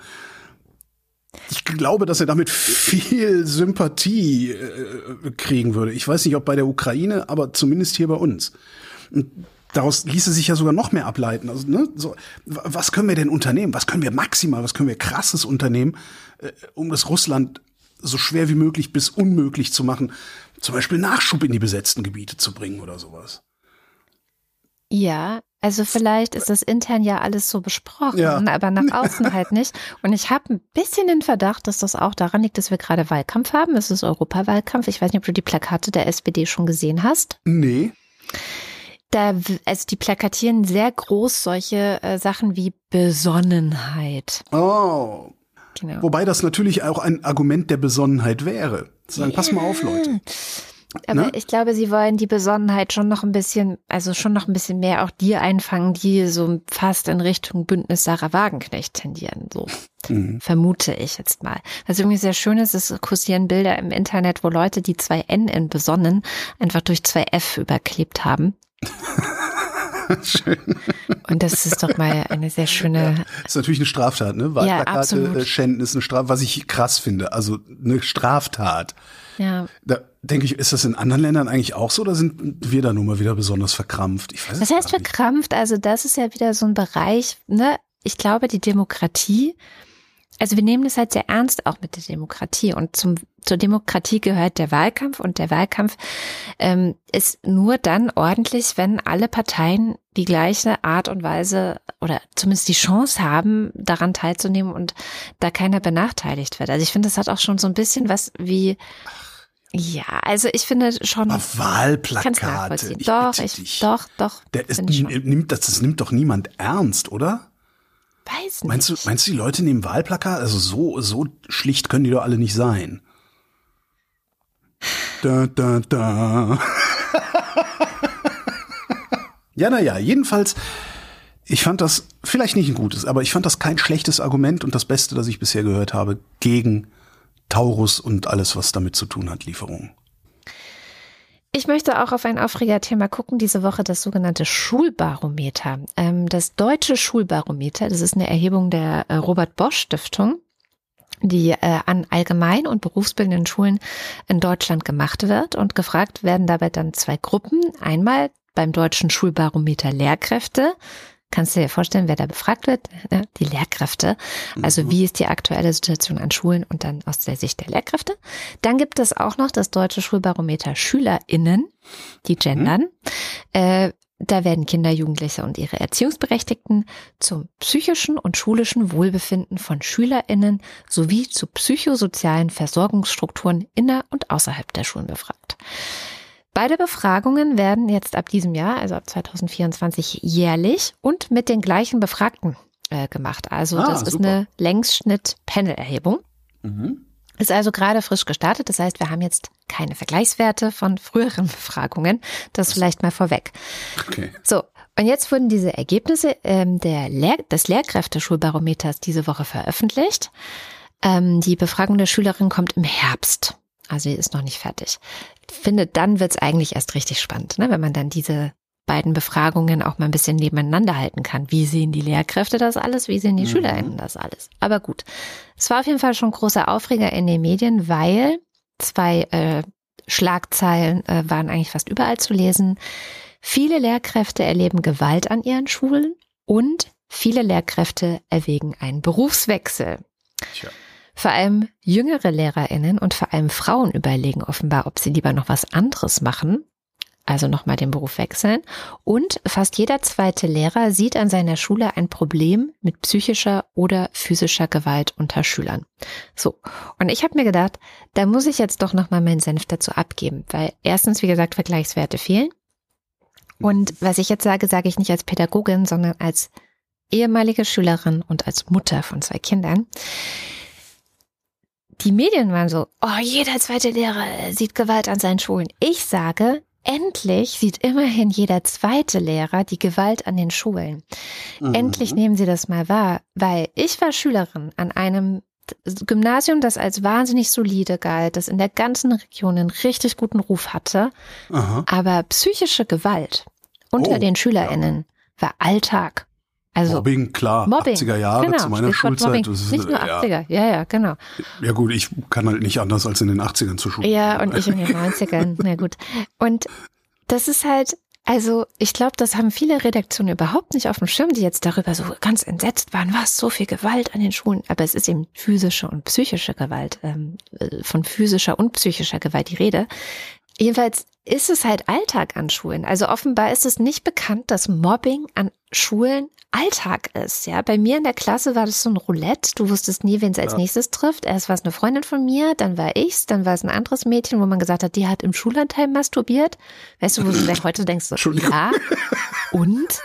Ich glaube, dass er damit viel Sympathie kriegen würde. Ich weiß nicht, ob bei der Ukraine, aber zumindest hier bei uns. Und daraus ließe sich ja sogar noch mehr ableiten. Also, ne, so, was können wir denn unternehmen? Was können wir krasses unternehmen, um das Russland so schwer wie möglich bis unmöglich zu machen, zum Beispiel Nachschub in die besetzten Gebiete zu bringen oder sowas? Ja, also vielleicht ist das intern ja alles so besprochen, aber nach außen halt nicht. Und ich habe ein bisschen den Verdacht, dass das auch daran liegt, dass wir gerade Wahlkampf haben. Es ist Europawahlkampf. Ich weiß nicht, ob du die Plakate der SPD schon gesehen hast. Nee. Also die plakatieren sehr groß solche Sachen wie Besonnenheit. Oh. Genau. Wobei das natürlich auch ein Argument der Besonnenheit wäre. Zu sagen, pass mal auf, Leute. Aber ich glaube, sie wollen die Besonnenheit schon noch ein bisschen mehr auch die einfangen, die so fast in Richtung Bündnis Sarah Wagenknecht tendieren, so vermute ich jetzt mal. Was irgendwie sehr schön ist, es kursieren Bilder im Internet, wo Leute die 2 N in besonnen einfach durch 2 F überklebt haben. Schön. Und das ist doch mal eine sehr schöne... Ja, ist natürlich eine Straftat, ne? Wahlplakate schänden ist eine Straftat, was ich krass finde. Also eine Straftat. Ja. Da denke ich, ist das in anderen Ländern eigentlich auch so, oder sind wir da nun mal wieder besonders verkrampft? Ich weiß es Was heißt gar nicht. verkrampft? Also das ist ja wieder so ein Bereich, ne? Ich glaube, die Demokratie, also wir nehmen das halt sehr ernst auch mit der Demokratie und zur Demokratie gehört der Wahlkampf und der Wahlkampf ist nur dann ordentlich, wenn alle Parteien die gleiche Art und Weise oder zumindest die Chance haben, daran teilzunehmen und da keiner benachteiligt wird. Also ich finde, das hat auch schon so ein bisschen was wie, ja, also ich finde schon. Aber Wahlplakate. Doch. Das nimmt doch niemand ernst, oder? Weiß nicht. Meinst du, die Leute nehmen Wahlplakat? Also so schlicht können die doch alle nicht sein. Da. Ja, jedenfalls, ich fand das vielleicht nicht ein gutes, aber ich fand das kein schlechtes Argument und das Beste, das ich bisher gehört habe, gegen Taurus und alles, was damit zu tun hat, Lieferungen. Ich möchte auch auf ein Aufregerthema gucken, diese Woche das sogenannte Schulbarometer. Das deutsche Schulbarometer, das ist eine Erhebung der Robert-Bosch-Stiftung, die an allgemein- und berufsbildenden Schulen in Deutschland gemacht wird. Und gefragt werden dabei dann 2 Gruppen. Einmal beim deutschen Schulbarometer Lehrkräfte. Kannst du dir vorstellen, wer da befragt wird? Die Lehrkräfte. Also wie ist die aktuelle Situation an Schulen und dann aus der Sicht der Lehrkräfte. Dann gibt es auch noch das deutsche Schulbarometer SchülerInnen, die gendern. Da werden Kinder, Jugendliche und ihre Erziehungsberechtigten zum psychischen und schulischen Wohlbefinden von SchülerInnen sowie zu psychosozialen Versorgungsstrukturen inner- und außerhalb der Schulen befragt. Beide Befragungen werden jetzt ab diesem Jahr, also ab 2024, jährlich und mit den gleichen Befragten gemacht. Also das ist eine Längsschnitt-Panel-Erhebung. Ist also gerade frisch gestartet. Das heißt, wir haben jetzt keine Vergleichswerte von früheren Befragungen. Das vielleicht mal vorweg. Okay. So, und jetzt wurden diese Ergebnisse des Lehrkräfte-Schulbarometers diese Woche veröffentlicht. Die Befragung der Schülerin kommt im Herbst. Also sie ist noch nicht fertig. Ich finde, dann wird's eigentlich erst richtig spannend, ne? Wenn man dann diese beiden Befragungen auch mal ein bisschen nebeneinander halten kann. Wie sehen die Lehrkräfte das alles? Wie sehen die SchülerInnen das alles? Aber gut, es war auf jeden Fall schon großer Aufreger in den Medien, weil 2 Schlagzeilen waren eigentlich fast überall zu lesen. Viele Lehrkräfte erleben Gewalt an ihren Schulen und viele Lehrkräfte erwägen einen Berufswechsel. Tja. Vor allem jüngere LehrerInnen und vor allem Frauen überlegen offenbar, ob sie lieber noch was anderes machen, also nochmal den Beruf wechseln. Und fast jeder 2. Lehrer sieht an seiner Schule ein Problem mit psychischer oder physischer Gewalt unter Schülern. So, und ich habe mir gedacht, da muss ich jetzt doch nochmal meinen Senf dazu abgeben, weil erstens, wie gesagt, Vergleichswerte fehlen. Und was ich jetzt sage, sage ich nicht als Pädagogin, sondern als ehemalige Schülerin und als Mutter von 2 Kindern. Die Medien waren so, oh, jeder zweite Lehrer sieht Gewalt an seinen Schulen. Ich sage, endlich sieht immerhin jeder zweite Lehrer die Gewalt an den Schulen. Endlich nehmen sie das mal wahr, weil ich war Schülerin an einem Gymnasium, das als wahnsinnig solide galt, das in der ganzen Region einen richtig guten Ruf hatte. Aha. Aber psychische Gewalt unter den SchülerInnen war Alltag. Also Mobbing, klar, Mobbing, 80er Jahre genau, zu meiner Schulzeit. Das ist, nicht nur 80er, ja, genau. Ja gut, ich kann halt nicht anders als in den 80ern zur Schule. Ja, und ich in den 90ern, na gut. Und das ist halt, also ich glaube, das haben viele Redaktionen überhaupt nicht auf dem Schirm, die jetzt darüber so ganz entsetzt waren, was, so viel Gewalt an den Schulen. Aber es ist eben physische und psychische Gewalt, von physischer und psychischer Gewalt die Rede. Jedenfalls ist es halt Alltag an Schulen. Also offenbar ist es nicht bekannt, dass Mobbing an Schulen Alltag ist. Ja, bei mir in der Klasse war das so ein Roulette. Du wusstest nie, wen es als nächstes trifft. Erst war es eine Freundin von mir, dann war ich's, dann war es ein anderes Mädchen, wo man gesagt hat, die hat im Schullandheim masturbiert. Weißt du, wo du heute denkst, so, ja, und?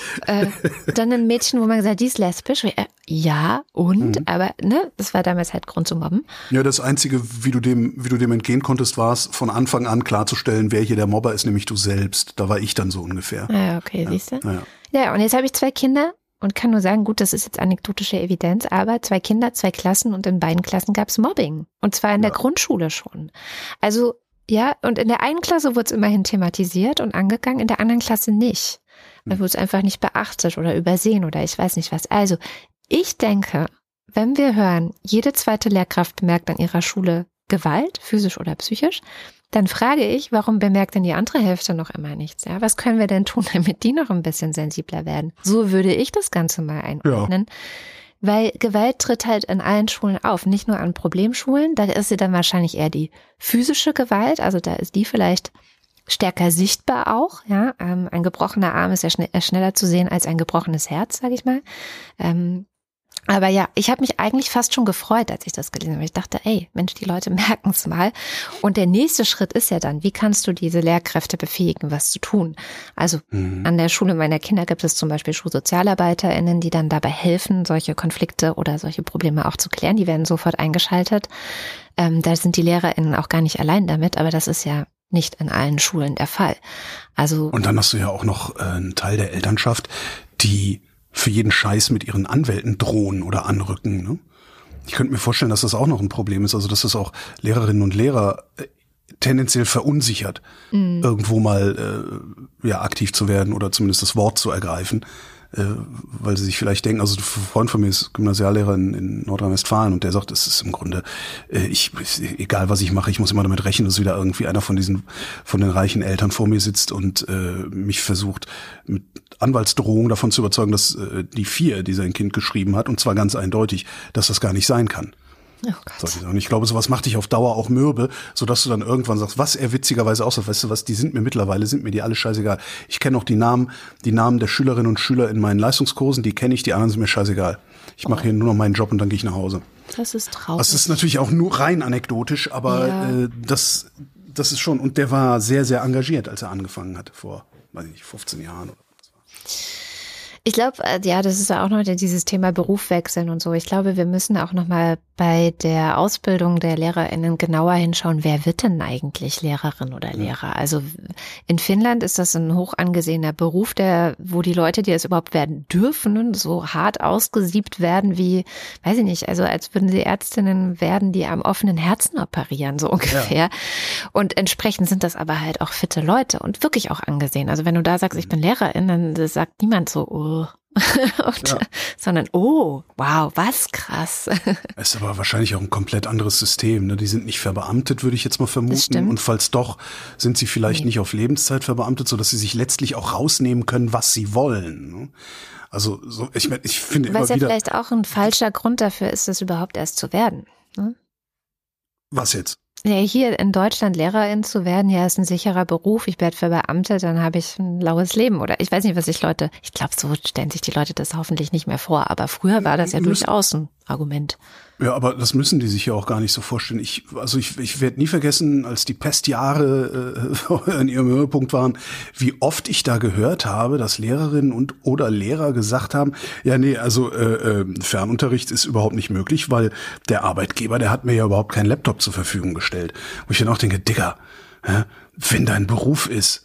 Dann ein Mädchen, wo man gesagt hat, die ist lesbisch. Ja, und? Aber ne, das war damals halt Grund zu mobben. Ja, das Einzige, wie du dem entgehen konntest, war es, von Anfang an klarzustellen, wer hier der Mobber ist, nämlich du selbst. Da war ich dann so ungefähr. Ja, okay, siehst du? Ja. Ja, und jetzt habe ich 2 Kinder und kann nur sagen, gut, das ist jetzt anekdotische Evidenz, aber 2 Kinder, 2 Klassen und in beiden Klassen gab es Mobbing. Und zwar in der Grundschule schon. Also, ja, und in der einen Klasse wurde es immerhin thematisiert und angegangen, in der anderen Klasse nicht. Da wurde es einfach nicht beachtet oder übersehen oder ich weiß nicht was. Also, ich denke, wenn wir hören, jede zweite Lehrkraft bemerkt an ihrer Schule Gewalt, physisch oder psychisch, dann frage ich, warum bemerkt denn die andere Hälfte noch immer nichts? Ja, was können wir denn tun, damit die noch ein bisschen sensibler werden? So würde ich das Ganze mal einordnen. Ja. Weil Gewalt tritt halt in allen Schulen auf, nicht nur an Problemschulen. Da ist sie dann wahrscheinlich eher die physische Gewalt, also da ist die vielleicht stärker sichtbar auch. Ja, ein gebrochener Arm ist ja schneller zu sehen als ein gebrochenes Herz, sage ich mal. Aber ja, ich habe mich eigentlich fast schon gefreut, als ich das gelesen habe. Ich dachte, ey, Mensch, die Leute merken es mal. Und der nächste Schritt ist ja dann, wie kannst du diese Lehrkräfte befähigen, was zu tun? Also an der Schule meiner Kinder gibt es zum Beispiel SchulsozialarbeiterInnen, die dann dabei helfen, solche Konflikte oder solche Probleme auch zu klären. Die werden sofort eingeschaltet. Da sind die LehrerInnen auch gar nicht allein damit, aber das ist ja nicht in allen Schulen der Fall. Also und dann hast du ja auch noch einen Teil der Elternschaft, die für jeden Scheiß mit ihren Anwälten drohen oder anrücken. Ne? Ich könnte mir vorstellen, dass das auch noch ein Problem ist, also dass das auch Lehrerinnen und Lehrer tendenziell verunsichert, irgendwo mal aktiv zu werden oder zumindest das Wort zu ergreifen, weil sie sich vielleicht denken, also ein Freund von mir ist Gymnasiallehrer in Nordrhein-Westfalen und der sagt, es ist im Grunde, egal was ich mache, ich muss immer damit rechnen, dass wieder irgendwie einer von den reichen Eltern vor mir sitzt und mich versucht mit Anwaltsdrohung davon zu überzeugen, dass die 4, die sein Kind geschrieben hat, und zwar ganz eindeutig, dass das gar nicht sein kann. Oh Gott. Und ich glaube, sowas macht dich auf Dauer auch mürbe, sodass du dann irgendwann sagst, was er witzigerweise aussagt, weißt du was, sind mir die alle scheißegal. Ich kenne auch die Namen der Schülerinnen und Schüler in meinen Leistungskursen, die kenne ich, die anderen sind mir scheißegal. Ich mache hier nur noch meinen Job und dann gehe ich nach Hause. Das ist traurig. Das ist natürlich auch nur rein anekdotisch, aber das ist schon, und der war sehr, sehr engagiert, als er angefangen hat, vor, weiß ich nicht, 15 Jahren oder was. Ich glaube, ja, das ist ja auch noch dieses Thema Beruf wechseln und so. Ich glaube, wir müssen auch noch mal bei der Ausbildung der LehrerInnen genauer hinschauen, wer wird denn eigentlich Lehrerin oder Lehrer? Also in Finnland ist das ein hoch angesehener Beruf, wo die Leute, die das überhaupt werden dürfen, so hart ausgesiebt werden wie, weiß ich nicht, also als würden sie Ärztinnen werden, die am offenen Herzen operieren, so ungefähr. Ja. Und entsprechend sind das aber halt auch fitte Leute und wirklich auch angesehen. Also wenn du da sagst, ich bin Lehrerin, dann sagt niemand so, oh. Sondern, oh, wow, was krass. Es ist aber wahrscheinlich auch ein komplett anderes System. Ne? Die sind nicht verbeamtet, würde ich jetzt mal vermuten. Und falls doch, sind sie vielleicht nicht auf Lebenszeit verbeamtet, sodass sie sich letztlich auch rausnehmen können, was sie wollen. Ne? Also so, ich finde immer wieder... Was ja vielleicht auch ein falscher Grund dafür ist, das überhaupt erst zu werden. Ne? Was jetzt? Ja, hier in Deutschland Lehrerin zu werden, ja, ist ein sicherer Beruf. Ich werde verbeamtet, dann habe ich ein laues Leben. Oder ich weiß nicht, ich glaube, so stellen sich die Leute das hoffentlich nicht mehr vor. Aber früher war das ja durchaus ein Argument. Ja, aber das müssen die sich ja auch gar nicht so vorstellen. Ich werde nie vergessen, als die Pestjahre in ihrem Höhepunkt waren, wie oft ich da gehört habe, dass Lehrerinnen oder Lehrer gesagt haben, ja nee, also Fernunterricht ist überhaupt nicht möglich, weil der Arbeitgeber, der hat mir ja überhaupt keinen Laptop zur Verfügung gestellt. Wo ich dann auch denke, Digga, wenn dein Beruf ist,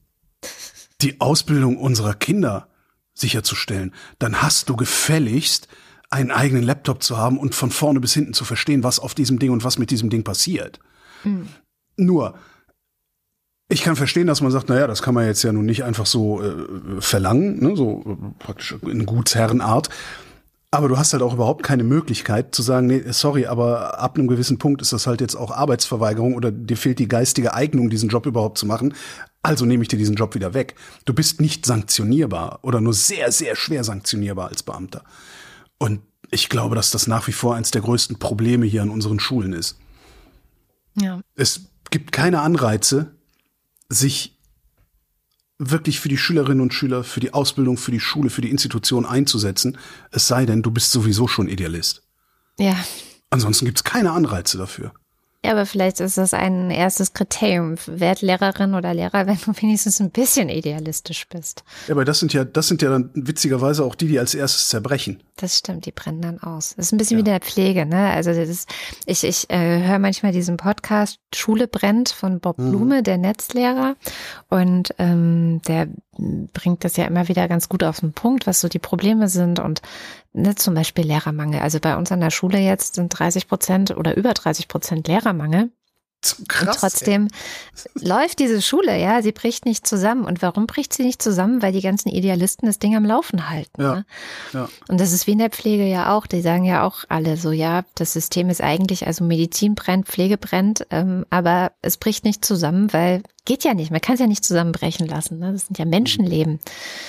die Ausbildung unserer Kinder sicherzustellen, dann hast du gefälligst einen eigenen Laptop zu haben und von vorne bis hinten zu verstehen, was auf diesem Ding und was mit diesem Ding passiert. Mhm. Nur, ich kann verstehen, dass man sagt, naja, das kann man jetzt ja nun nicht einfach so verlangen, ne, so praktisch in Gutsherrenart. Aber du hast halt auch überhaupt keine Möglichkeit zu sagen, nee, sorry, aber ab einem gewissen Punkt ist das halt jetzt auch Arbeitsverweigerung oder dir fehlt die geistige Eignung, diesen Job überhaupt zu machen. Also nehme ich dir diesen Job wieder weg. Du bist nicht sanktionierbar oder nur sehr, sehr schwer sanktionierbar als Beamter. Und ich glaube, dass das nach wie vor eines der größten Probleme hier an unseren Schulen ist. Ja. Es gibt keine Anreize, sich wirklich für die Schülerinnen und Schüler, für die Ausbildung, für die Schule, für die Institution einzusetzen. Es sei denn, du bist sowieso schon Idealist. Ja. Ansonsten gibt es keine Anreize dafür. Ja, aber vielleicht ist das ein erstes Kriterium. Werd Lehrerin oder Lehrer, wenn du wenigstens ein bisschen idealistisch bist. Ja, aber das sind ja dann witzigerweise auch die als erstes zerbrechen. Das stimmt, die brennen dann aus. Das ist ein bisschen wie der Pflege, ne? Also ich höre manchmal diesen Podcast Schule brennt von Bob Blume, der Netzlehrer. Und der bringt das ja immer wieder ganz gut auf den Punkt, was so die Probleme sind und ne, zum Beispiel Lehrermangel. Also bei uns an der Schule jetzt sind 30% oder über 30% Lehrermangel. Krass, und trotzdem läuft diese Schule, ja, sie bricht nicht zusammen. Und warum bricht sie nicht zusammen? Weil die ganzen Idealisten das Ding am Laufen halten. Ja, ne? Ja. Und das ist wie in der Pflege ja auch. Die sagen ja auch alle so, ja, das System ist eigentlich, also Medizin brennt, Pflege brennt, aber es bricht nicht zusammen, weil geht ja nicht. Man kann es ja nicht zusammenbrechen lassen. Ne? Das sind ja Menschenleben.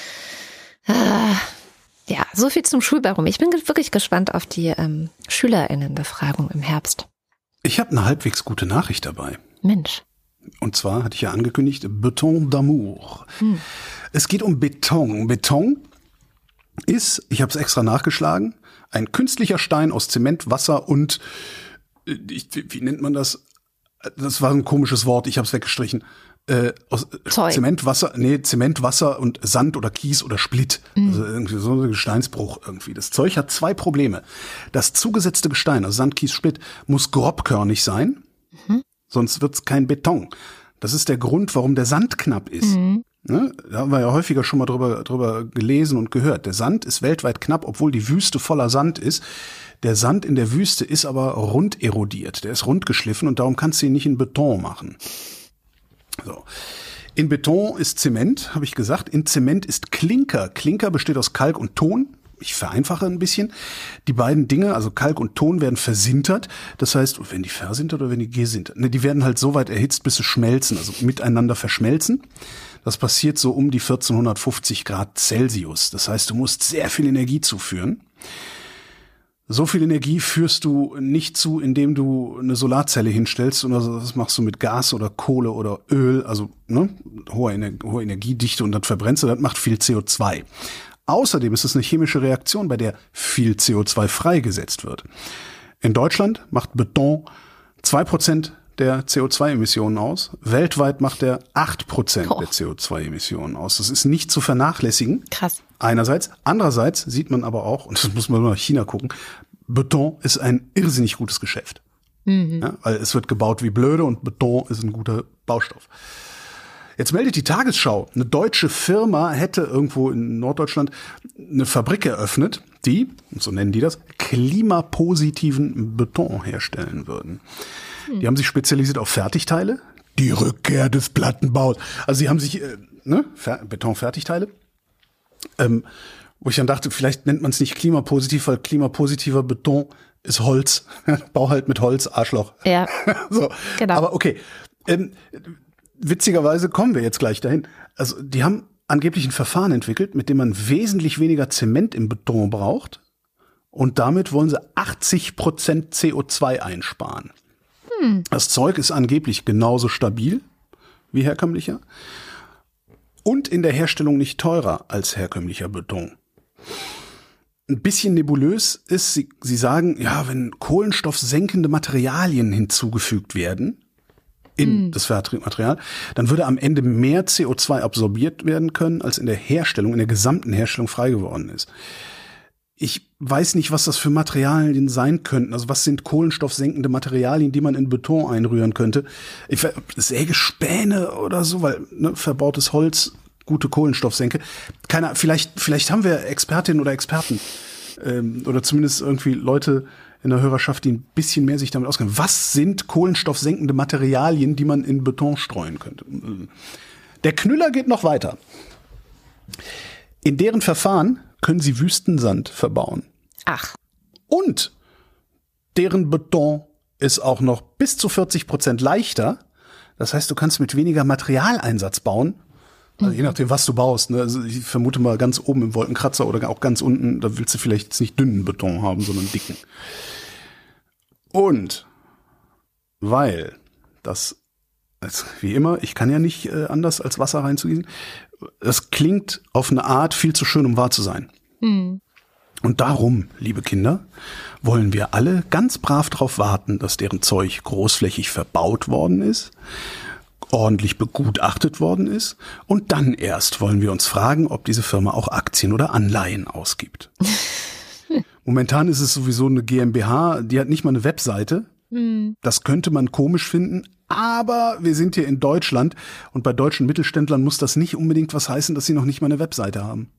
Ja, so viel zum Schulbaum. Ich bin wirklich gespannt auf die SchülerInnenbefragung im Herbst. Ich habe eine halbwegs gute Nachricht dabei. Mensch. Und zwar hatte ich ja angekündigt, Beton d'amour. Es geht um Beton. Beton ist, ich habe es extra nachgeschlagen, ein künstlicher Stein aus Zement, Wasser und, wie nennt man das? Das war ein komisches Wort, ich habe es weggestrichen. Aus Zement, Wasser und Sand oder Kies oder Splitt. Also irgendwie so ein Gesteinsbruch irgendwie. Das Zeug hat zwei Probleme. Das zugesetzte Gestein, also Sand, Kies, Splitt, muss grobkörnig sein, sonst wird's kein Beton. Das ist der Grund, warum der Sand knapp ist. Ne? Da haben wir ja häufiger schon mal drüber gelesen und gehört. Der Sand ist weltweit knapp, obwohl die Wüste voller Sand ist. Der Sand in der Wüste ist aber rund erodiert. Der ist rund geschliffen und darum kannst du ihn nicht in Beton machen. So. In Beton ist Zement, habe ich gesagt. In Zement ist Klinker. Klinker besteht aus Kalk und Ton. Ich vereinfache ein bisschen. Die beiden Dinge, also Kalk und Ton, werden versintert. Das heißt, wenn die versintert oder wenn die gesintert? Ne, die werden halt so weit erhitzt, bis sie schmelzen, also miteinander verschmelzen. Das passiert so um die 1450 Grad Celsius. Das heißt, du musst sehr viel Energie zuführen. So viel Energie führst du nicht zu, indem du eine Solarzelle hinstellst, sondern das machst du mit Gas oder Kohle oder Öl, also ne, hohe Energiedichte und dann verbrennst du, das macht viel CO2. Außerdem ist es eine chemische Reaktion, bei der viel CO2 freigesetzt wird. In Deutschland macht Beton 2% der CO2-Emissionen aus. Weltweit macht er 8% der CO2-Emissionen aus. Das ist nicht zu vernachlässigen. Krass. Einerseits. Andererseits sieht man aber auch, und das muss man mal nach China gucken, Beton ist ein irrsinnig gutes Geschäft. Ja, weil es wird gebaut wie blöde und Beton ist ein guter Baustoff. Jetzt meldet die Tagesschau, eine deutsche Firma hätte irgendwo in Norddeutschland eine Fabrik eröffnet, die, und so nennen die das, klimapositiven Beton herstellen würden. Die haben sich spezialisiert auf Fertigteile, die Rückkehr des Plattenbaus. Also sie haben sich, Betonfertigteile, wo ich dann dachte, vielleicht nennt man es nicht klimapositiv, weil klimapositiver Beton ist Holz. Bau halt mit Holz, Arschloch. Ja, so. Genau. Aber okay, witzigerweise kommen wir jetzt gleich dahin. Also die haben angeblich ein Verfahren entwickelt, mit dem man wesentlich weniger Zement im Beton braucht und damit wollen sie 80% CO2 einsparen. Das Zeug ist angeblich genauso stabil wie herkömmlicher und in der Herstellung nicht teurer als herkömmlicher Beton. ein bisschen nebulös ist, Sie sagen, ja, wenn kohlenstoffsenkende Materialien hinzugefügt werden in das Material, dann würde am Ende mehr CO2 absorbiert werden können, als in der gesamten Herstellung frei geworden ist. Ich weiß nicht, was das für Materialien sein könnten. Also was sind kohlenstoffsenkende Materialien, die man in Beton einrühren könnte? Sägespäne oder so, weil verbautes Holz, gute Kohlenstoffsenke. Vielleicht haben wir Expertinnen oder Experten oder zumindest irgendwie Leute in der Hörerschaft, die ein bisschen mehr sich damit auskennen. Was sind kohlenstoffsenkende Materialien, die man in Beton streuen könnte? Der Knüller geht noch weiter. In deren Verfahren können sie Wüstensand verbauen. Ach. Und deren Beton ist auch noch bis zu 40% leichter. Das heißt, du kannst mit weniger Materialeinsatz bauen. Also je nachdem, was du baust. Ne? Also ich vermute mal ganz oben im Wolkenkratzer oder auch ganz unten, da willst du vielleicht jetzt nicht dünnen Beton haben, sondern dicken. Und weil das, wie immer, ich kann ja nicht anders als Wasser reinzugießen, das klingt auf eine Art viel zu schön, um wahr zu sein. Mhm. Und darum, liebe Kinder, wollen wir alle ganz brav darauf warten, dass deren Zeug großflächig verbaut worden ist, ordentlich begutachtet worden ist, und dann erst wollen wir uns fragen, ob diese Firma auch Aktien oder Anleihen ausgibt. Momentan ist es sowieso eine GmbH, die hat nicht mal eine Webseite. Das könnte man komisch finden, aber wir sind hier in Deutschland und bei deutschen Mittelständlern muss das nicht unbedingt was heißen, dass sie noch nicht mal eine Webseite haben.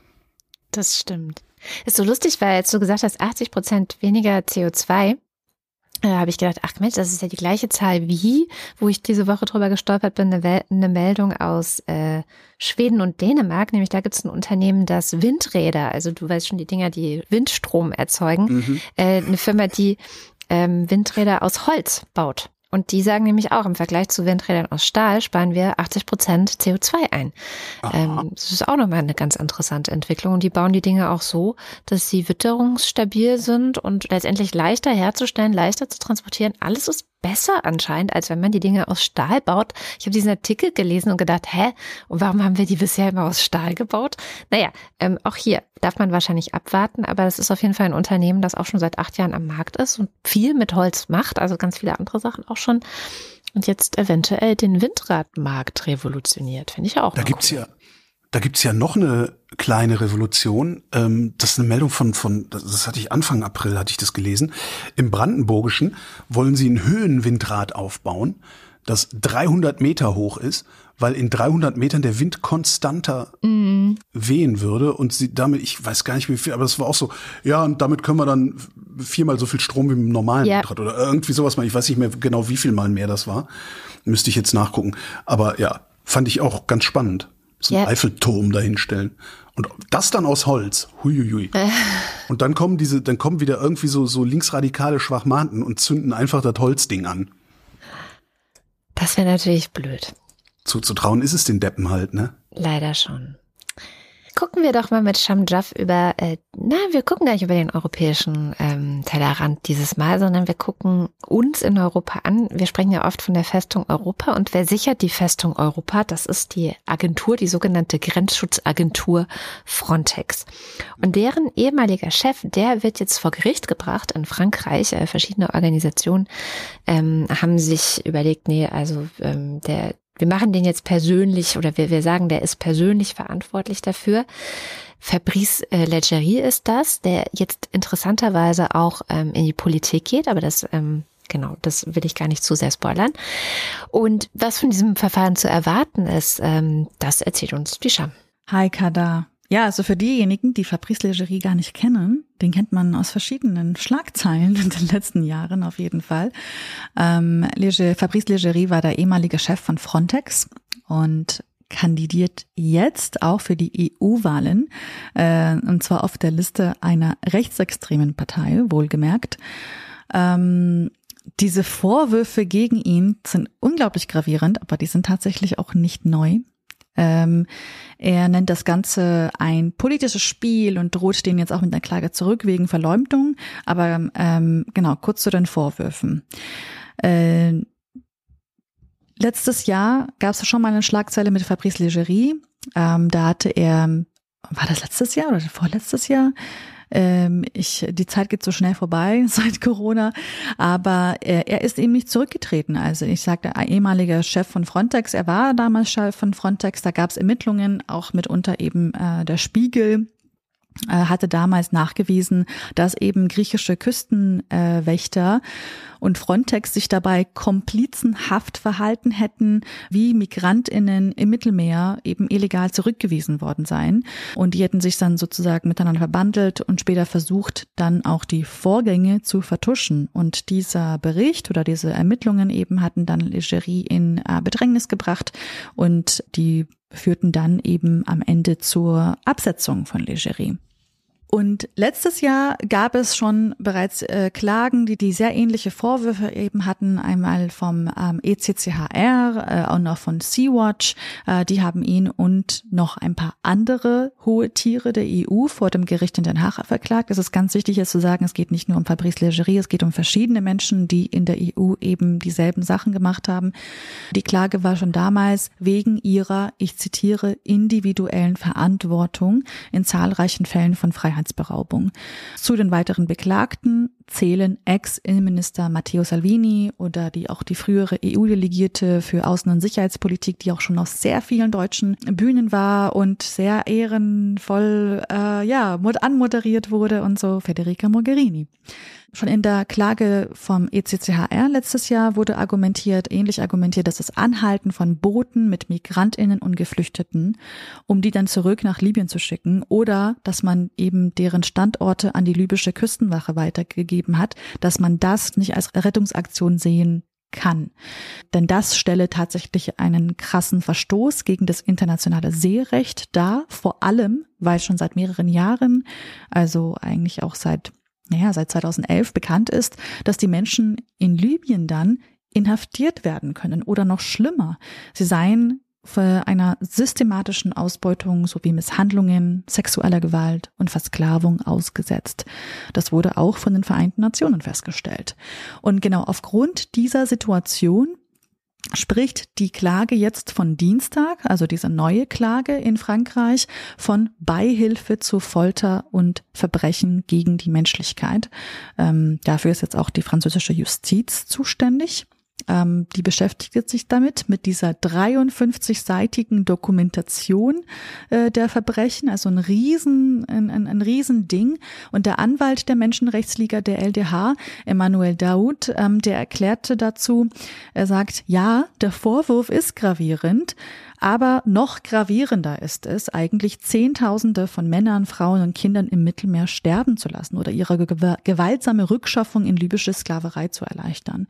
Das stimmt. Ist so lustig, weil als du gesagt hast, 80% weniger CO2, habe ich gedacht, ach Mensch, das ist ja die gleiche Zahl wie, wo ich diese Woche drüber gestolpert bin, eine Meldung aus Schweden und Dänemark, nämlich da gibt es ein Unternehmen, das Windräder, also du weißt schon, die Dinger, die Windstrom erzeugen, eine Firma, die Windräder aus Holz baut. Und die sagen nämlich auch, im Vergleich zu Windrädern aus Stahl sparen wir 80% CO2 ein. Das ist auch nochmal eine ganz interessante Entwicklung. Und die bauen die Dinge auch so, dass sie witterungsstabil sind und letztendlich leichter herzustellen, leichter zu transportieren. Alles ist besser anscheinend, als wenn man die Dinge aus Stahl baut. Ich habe diesen Artikel gelesen und gedacht, und warum haben wir die bisher immer aus Stahl gebaut? Naja, auch hier darf man wahrscheinlich abwarten, aber es ist auf jeden Fall ein Unternehmen, das auch schon seit 8 Jahren am Markt ist und viel mit Holz macht, also ganz viele andere Sachen auch schon. Und jetzt eventuell den Windradmarkt revolutioniert, finde ich auch. Da gibt's ja noch eine kleine Revolution. Das ist eine Meldung das hatte ich Anfang April, hatte ich das gelesen. Im Brandenburgischen wollen sie ein Höhenwindrad aufbauen, das 300 Meter hoch ist, weil in 300 Metern der Wind konstanter wehen würde und sie damit, ich weiß gar nicht wie viel, aber das war auch so, ja, und damit können wir dann 4-mal so viel Strom wie im normalen Windrad oder irgendwie sowas mal. Ich weiß nicht mehr genau, wie viel Mal mehr das war. Müsste ich jetzt nachgucken. Aber ja, fand ich auch ganz spannend. So einen Eiffelturm dahinstellen. Und das dann aus Holz. Huiuiui. Und dann kommen wieder irgendwie so linksradikale Schwachmaten und zünden einfach das Holzding an. Das wäre natürlich blöd. Zuzutrauen ist es den Deppen halt, ne? Leider schon. Gucken wir doch mal mit Shamjaf wir gucken gar nicht über den europäischen Tellerrand dieses Mal, sondern wir gucken uns in Europa an. Wir sprechen ja oft von der Festung Europa und wer sichert die Festung Europa? Das ist die Agentur, die sogenannte Grenzschutzagentur Frontex. Und deren ehemaliger Chef, der wird jetzt vor Gericht gebracht in Frankreich. Verschiedene Organisationen haben sich überlegt, wir machen den jetzt persönlich oder wir sagen, der ist persönlich verantwortlich dafür. Fabrice Leggeri ist das, der jetzt interessanterweise auch in die Politik geht, aber das will ich gar nicht zu sehr spoilern. Und was von diesem Verfahren zu erwarten ist, das erzählt uns die Sham. Hi Kada. Ja, also für diejenigen, die Fabrice Leggeri gar nicht kennen, den kennt man aus verschiedenen Schlagzeilen in den letzten Jahren auf jeden Fall. Fabrice Leggeri war der ehemalige Chef von Frontex und kandidiert jetzt auch für die EU-Wahlen, und zwar auf der Liste einer rechtsextremen Partei, wohlgemerkt. Diese Vorwürfe gegen ihn sind unglaublich gravierend, aber die sind tatsächlich auch nicht neu. Er nennt das Ganze ein politisches Spiel und droht denen jetzt auch mit einer Klage zurück wegen Verleumdung. Aber kurz zu den Vorwürfen. Letztes Jahr gab es schon mal eine Schlagzeile mit Fabrice Leggeri. Da hatte er, war das letztes Jahr oder vorletztes Jahr? Die Zeit geht so schnell vorbei seit Corona, aber er ist eben nicht zurückgetreten. Also ich sagte, ein ehemaliger Chef von Frontex, er war damals Chef von Frontex, da gab es Ermittlungen, auch mitunter eben der Spiegel hatte damals nachgewiesen, dass eben griechische Küstenwächter und Frontex sich dabei komplizenhaft verhalten hätten, wie MigrantInnen im Mittelmeer eben illegal zurückgewiesen worden seien. Und die hätten sich dann sozusagen miteinander verbandelt und später versucht, dann auch die Vorgänge zu vertuschen. Und dieser Bericht oder diese Ermittlungen eben hatten dann Leggeri in Bedrängnis gebracht und die führten dann eben am Ende zur Absetzung von Leggeri. Und letztes Jahr gab es schon bereits Klagen, die sehr ähnliche Vorwürfe eben hatten, einmal vom ECCHR und auch von Sea-Watch. Die haben ihn und noch ein paar andere hohe Tiere der EU vor dem Gericht in Den Haag verklagt. Es ist ganz wichtig jetzt zu sagen, es geht nicht nur um Fabrice Leggeri, es geht um verschiedene Menschen, die in der EU eben dieselben Sachen gemacht haben. Die Klage war schon damals wegen ihrer, ich zitiere, individuellen Verantwortung in zahlreichen Fällen von Freiheitsberaubung. Zu den weiteren Beklagten zählen Ex-Innenminister Matteo Salvini oder auch die frühere EU-Delegierte für Außen- und Sicherheitspolitik, die auch schon auf sehr vielen deutschen Bühnen war und sehr ehrenvoll anmoderiert wurde und so, Federica Mogherini. Schon in der Klage vom ECCHR letztes Jahr wurde ähnlich argumentiert, dass das Anhalten von Booten mit MigrantInnen und Geflüchteten, um die dann zurück nach Libyen zu schicken, oder dass man eben deren Standorte an die libysche Küstenwache weitergegeben hat, dass man das nicht als Rettungsaktion sehen kann. Denn das stelle tatsächlich einen krassen Verstoß gegen das internationale Seerecht dar, vor allem, weil schon seit mehreren Jahren, also eigentlich auch seit 2011 bekannt ist, dass die Menschen in Libyen dann inhaftiert werden können oder noch schlimmer. Sie seien für einer systematischen Ausbeutung sowie Misshandlungen, sexueller Gewalt und Versklavung ausgesetzt. Das wurde auch von den Vereinten Nationen festgestellt. Und genau aufgrund dieser Situation spricht die Klage jetzt von Dienstag, also diese neue Klage in Frankreich, von Beihilfe zu Folter und Verbrechen gegen die Menschlichkeit. Dafür ist jetzt auch die französische Justiz zuständig. Die beschäftigt sich damit, mit dieser 53-seitigen Dokumentation der Verbrechen, also ein Riesending. Und der Anwalt der Menschenrechtsliga der LDH, Emmanuel Daoud, der erklärte dazu, er sagt, ja, der Vorwurf ist gravierend, aber noch gravierender ist es, eigentlich Zehntausende von Männern, Frauen und Kindern im Mittelmeer sterben zu lassen oder ihre gewaltsame Rückschaffung in libysche Sklaverei zu erleichtern.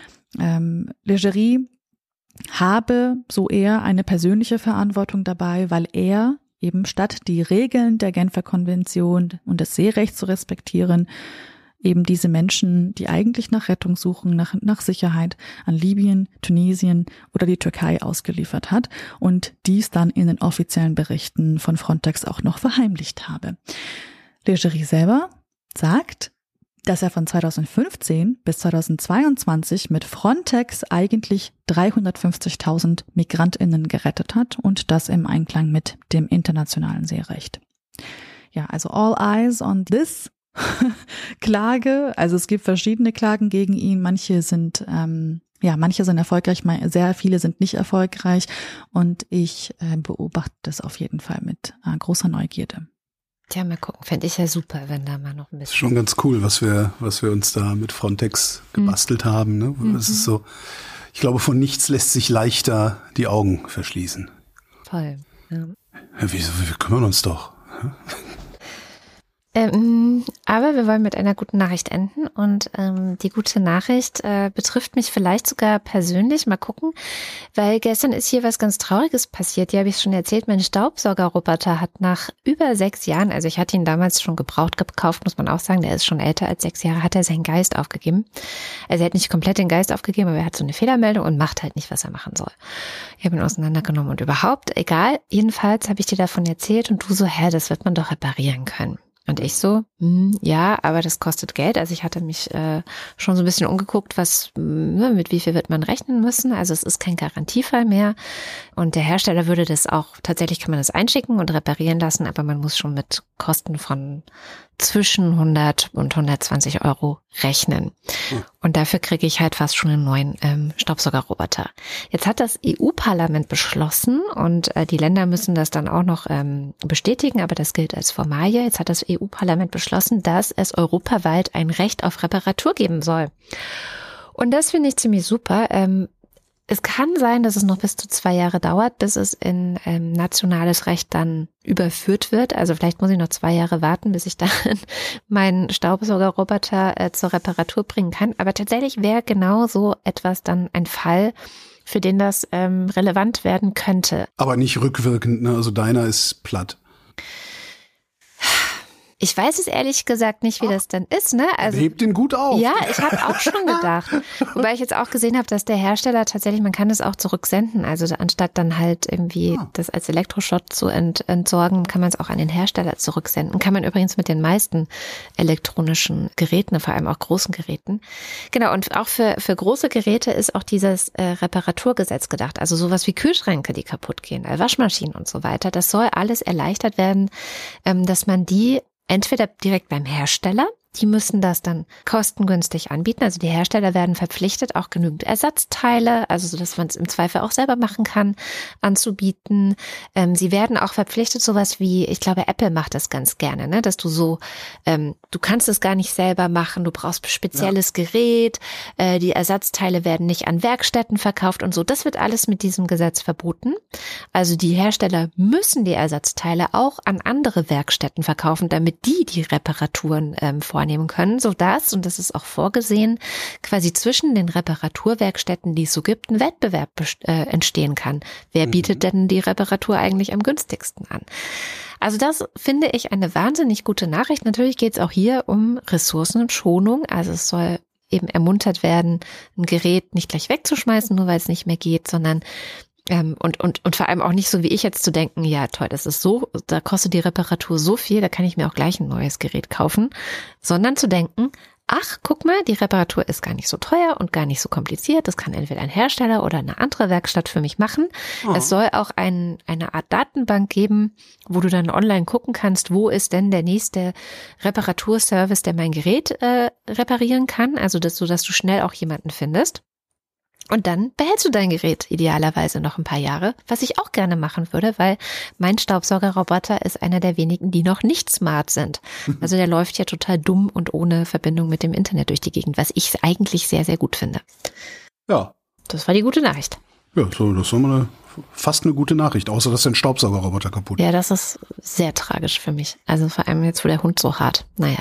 Leggeri habe, so er, eine persönliche Verantwortung dabei, weil er eben statt die Regeln der Genfer Konvention und des Seerechts zu respektieren, eben diese Menschen, die eigentlich nach Rettung suchen, nach Sicherheit, an Libyen, Tunesien oder die Türkei ausgeliefert hat und dies dann in den offiziellen Berichten von Frontex auch noch verheimlicht habe. Leggeri selber sagt, dass er von 2015 bis 2022 mit Frontex eigentlich 350.000 MigrantInnen gerettet hat und das im Einklang mit dem internationalen Seerecht. Ja, also all eyes on this Klage. Also es gibt verschiedene Klagen gegen ihn. Manche sind erfolgreich, sehr viele sind nicht erfolgreich und ich beobachte das auf jeden Fall mit großer Neugierde. Ja, mal gucken. Fände ich ja super, wenn da mal noch ein bisschen. Schon ganz cool, was wir uns da mit Frontex gebastelt haben. Ne? Das ist so, ich glaube, von nichts lässt sich leichter die Augen verschließen. Toll. Ja. Ja, wir kümmern uns doch. Aber wir wollen mit einer guten Nachricht enden und die gute Nachricht betrifft mich vielleicht sogar persönlich. Mal gucken, weil gestern ist hier was ganz Trauriges passiert. Die habe ich schon erzählt. Mein Staubsaugerroboter hat nach über 6 Jahren, also ich hatte ihn damals schon gebraucht gekauft, muss man auch sagen, der ist schon älter als 6 Jahre, hat er seinen Geist aufgegeben. Also er hat nicht komplett den Geist aufgegeben, aber er hat so eine Fehlermeldung und macht halt nicht, was er machen soll. Ich habe ihn auseinandergenommen und überhaupt, egal. Jedenfalls habe ich dir davon erzählt und du so, das wird man doch reparieren können. Und ich so, Ja, aber das kostet Geld. Also ich hatte mich schon so ein bisschen umgeguckt, mit wie viel wird man rechnen müssen. Also es ist kein Garantiefall mehr. Und der Hersteller würde das auch, tatsächlich kann man das einschicken und reparieren lassen, aber man muss schon mit Kosten von zwischen 100 und 120 Euro rechnen. Und dafür kriege ich halt fast schon einen neuen Staubsaugerroboter. Jetzt hat das EU-Parlament beschlossen und die Länder müssen das dann auch noch bestätigen, aber das gilt als Formalie. Jetzt hat das EU-Parlament beschlossen, dass es europaweit ein Recht auf Reparatur geben soll. Und das finde ich ziemlich super. Es kann sein, dass es noch bis zu 2 Jahre dauert, bis es in nationales Recht dann überführt wird. Also vielleicht muss ich noch 2 Jahre warten, bis ich dann meinen Staubsaugerroboter zur Reparatur bringen kann. Aber tatsächlich wäre genau so etwas dann ein Fall, für den das relevant werden könnte. Aber nicht rückwirkend, ne? Also deiner ist platt. Ich weiß es ehrlich gesagt nicht, wie das dann ist, ne? Also hebt den gut auf. Ja, ich habe auch schon gedacht. Wobei ich jetzt auch gesehen habe, dass der Hersteller tatsächlich, man kann es auch zurücksenden. Also anstatt dann halt irgendwie das als Elektroschrott zu entsorgen, kann man es auch an den Hersteller zurücksenden. Kann man übrigens mit den meisten elektronischen Geräten, vor allem auch großen Geräten. Genau, und auch für große Geräte ist auch dieses Reparaturgesetz gedacht. Also sowas wie Kühlschränke, die kaputt gehen, Waschmaschinen und so weiter. Das soll alles erleichtert werden, dass man die entweder direkt beim Hersteller, die müssen das dann kostengünstig anbieten. Also die Hersteller werden verpflichtet, auch genügend Ersatzteile, also so, dass man es im Zweifel auch selber machen kann, anzubieten. Sie werden auch verpflichtet, sowas wie, ich glaube, Apple macht das ganz gerne, ne, dass du so, du kannst es gar nicht selber machen, du brauchst spezielles Gerät, die Ersatzteile werden nicht an Werkstätten verkauft und so. Das wird alles mit diesem Gesetz verboten. Also die Hersteller müssen die Ersatzteile auch an andere Werkstätten verkaufen, damit die Reparaturen vornehmen können, sodass, und das ist auch vorgesehen, quasi zwischen den Reparaturwerkstätten, die es so gibt, ein Wettbewerb entstehen kann. Wer bietet denn die Reparatur eigentlich am günstigsten an? Also das finde ich eine wahnsinnig gute Nachricht. Natürlich geht es auch hier um Ressourcenschonung. Also es soll eben ermuntert werden, ein Gerät nicht gleich wegzuschmeißen, nur weil es nicht mehr geht, sondern und vor allem auch nicht so wie ich jetzt zu denken, ja toll, das ist so, da kostet die Reparatur so viel, da kann ich mir auch gleich ein neues Gerät kaufen, sondern zu denken, ach, guck mal, die Reparatur ist gar nicht so teuer und gar nicht so kompliziert, das kann entweder ein Hersteller oder eine andere Werkstatt für mich machen. Oh. Es soll auch eine Art Datenbank geben, wo du dann online gucken kannst, wo ist denn der nächste Reparaturservice, der mein Gerät reparieren kann, also sodass du schnell auch jemanden findest. Und dann behältst du dein Gerät idealerweise noch ein paar Jahre, was ich auch gerne machen würde, weil mein Staubsaugerroboter ist einer der wenigen, die noch nicht smart sind. Also der läuft ja total dumm und ohne Verbindung mit dem Internet durch die Gegend, was ich eigentlich sehr, sehr gut finde. Ja. Das war die gute Nachricht. Ja, so, das war mal fast eine gute Nachricht, außer dass dein Staubsaugerroboter kaputt ist. Ja, das ist sehr tragisch für mich. Also vor allem jetzt, wo der Hund so hart. Naja.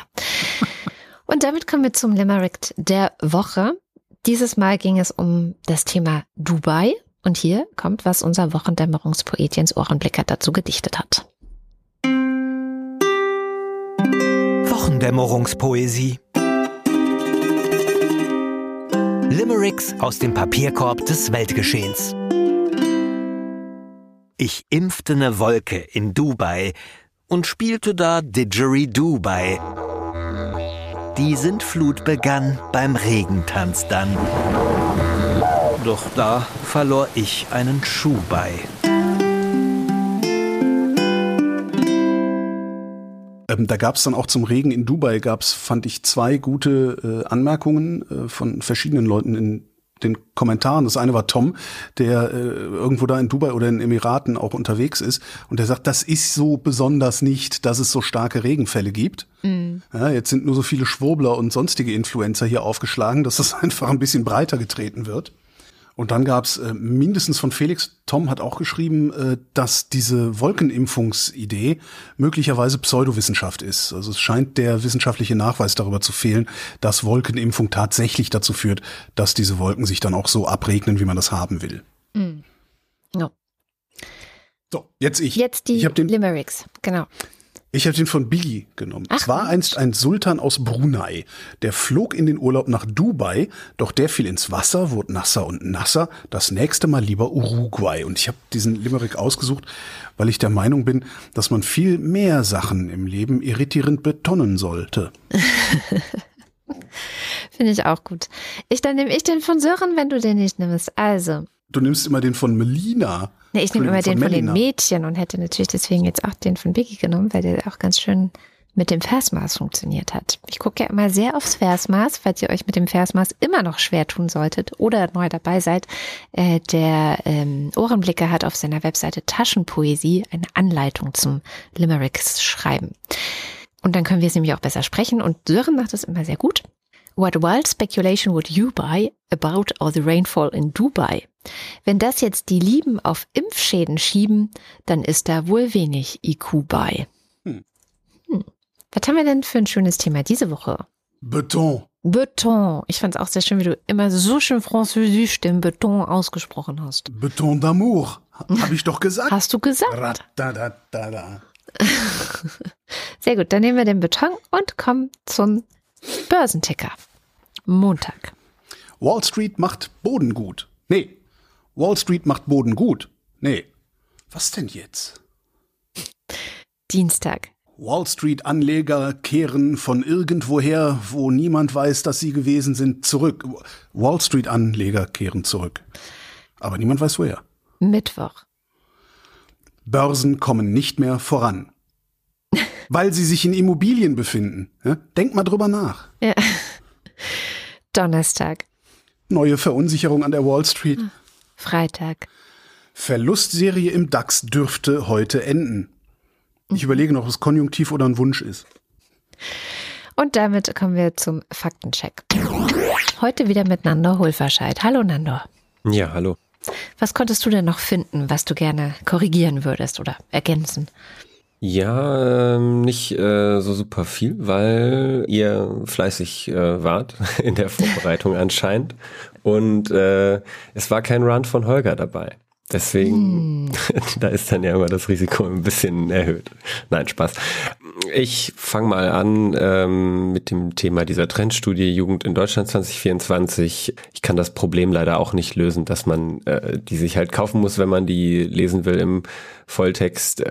Und damit kommen wir zum Limerick der Woche. Dieses Mal ging es um das Thema Dubai und hier kommt, was unser Wochendämmerungspoet Jens Ohrenblicker dazu gedichtet hat. Wochendämmerungspoesie. Limericks aus dem Papierkorb des Weltgeschehens. Ich impfte ne Wolke in Dubai und spielte da Didgeridoo bei. Die Sintflut begann beim Regentanz dann. Doch da verlor ich einen Schuh bei. Da gab es dann auch zum Regen in Dubai, fand ich 2 gute Anmerkungen von verschiedenen Leuten in den Kommentaren. Das eine war Tom, der irgendwo da in Dubai oder in den Emiraten auch unterwegs ist und der sagt, das ist so besonders nicht, dass es so starke Regenfälle gibt. Mhm. Ja, jetzt sind nur so viele Schwurbler und sonstige Influencer hier aufgeschlagen, dass das einfach ein bisschen breiter getreten wird. Und dann gab's mindestens von Felix, Tom hat auch geschrieben, dass diese Wolkenimpfungsidee möglicherweise Pseudowissenschaft ist. Also es scheint der wissenschaftliche Nachweis darüber zu fehlen, dass Wolkenimpfung tatsächlich dazu führt, dass diese Wolken sich dann auch so abregnen, wie man das haben will. Mhm. Ja. So, jetzt ich. Jetzt die Limericks, genau. Ich habe den von Biggie genommen. Ach, Es war einst ein Sultan aus Brunei. Der flog in den Urlaub nach Dubai, doch der fiel ins Wasser, wurde nasser und nasser. Das nächste Mal lieber Uruguay. Und ich habe diesen Limerick ausgesucht, weil ich der Meinung bin, dass man viel mehr Sachen im Leben irritierend betonnen sollte. Finde ich auch gut. Dann nehme ich den von Sören, wenn du den nicht nimmst. Also. Du nimmst immer den von Melina. Nee, ich nehme immer den von den Melina. Mädchen und hätte natürlich deswegen jetzt auch den von Biggie genommen, weil der auch ganz schön mit dem Versmaß funktioniert hat. Ich gucke ja immer sehr aufs Versmaß, falls ihr euch mit dem Versmaß immer noch schwer tun solltet oder neu dabei seid. Der Ohrenblicker hat auf seiner Webseite Taschenpoesie eine Anleitung zum Limericks schreiben. Und dann können wir es nämlich auch besser sprechen und Sören macht das immer sehr gut. What wild speculation would you buy about all the rainfall in Dubai? Wenn das jetzt die Lieben auf Impfschäden schieben, dann ist da wohl wenig IQ bei. Was haben wir denn für ein schönes Thema diese Woche? Beton. Beton. Ich fand es auch sehr schön, wie du immer so schön französisch den Beton ausgesprochen hast. Beton d'amour. Habe ich doch gesagt. Hast du gesagt? Ratadadada. Sehr gut, dann nehmen wir den Beton und kommen zum Börsenticker. Montag. Wall Street macht Boden gut. Nee. Wall Street macht Boden gut. Nee. Was denn jetzt? Dienstag. Wall Street Anleger kehren von irgendwoher, wo niemand weiß, dass sie gewesen sind, zurück. Wall Street Anleger kehren zurück. Aber niemand weiß woher. Mittwoch. Börsen kommen nicht mehr voran. Weil sie sich in Immobilien befinden. Ja? Denk mal drüber nach. Ja. Donnerstag. Neue Verunsicherung an der Wall Street. Freitag. Verlustserie im DAX dürfte heute enden. Ich überlege noch, ob es Konjunktiv oder ein Wunsch ist. Und damit kommen wir zum Faktencheck. Heute wieder mit Nandor Hulverscheid. Hallo Nandor. Ja, hallo. Was konntest du denn noch finden, was du gerne korrigieren würdest oder ergänzen? Ja, nicht so super viel, weil ihr fleißig wart in der Vorbereitung anscheinend. Und es war kein Run von Holger dabei. Deswegen, da ist dann ja immer das Risiko ein bisschen erhöht. Nein, Spaß. Ich fange mal an mit dem Thema dieser Trendstudie Jugend in Deutschland 2024. Ich kann das Problem leider auch nicht lösen, dass man die sich halt kaufen muss, wenn man die lesen will im Volltext.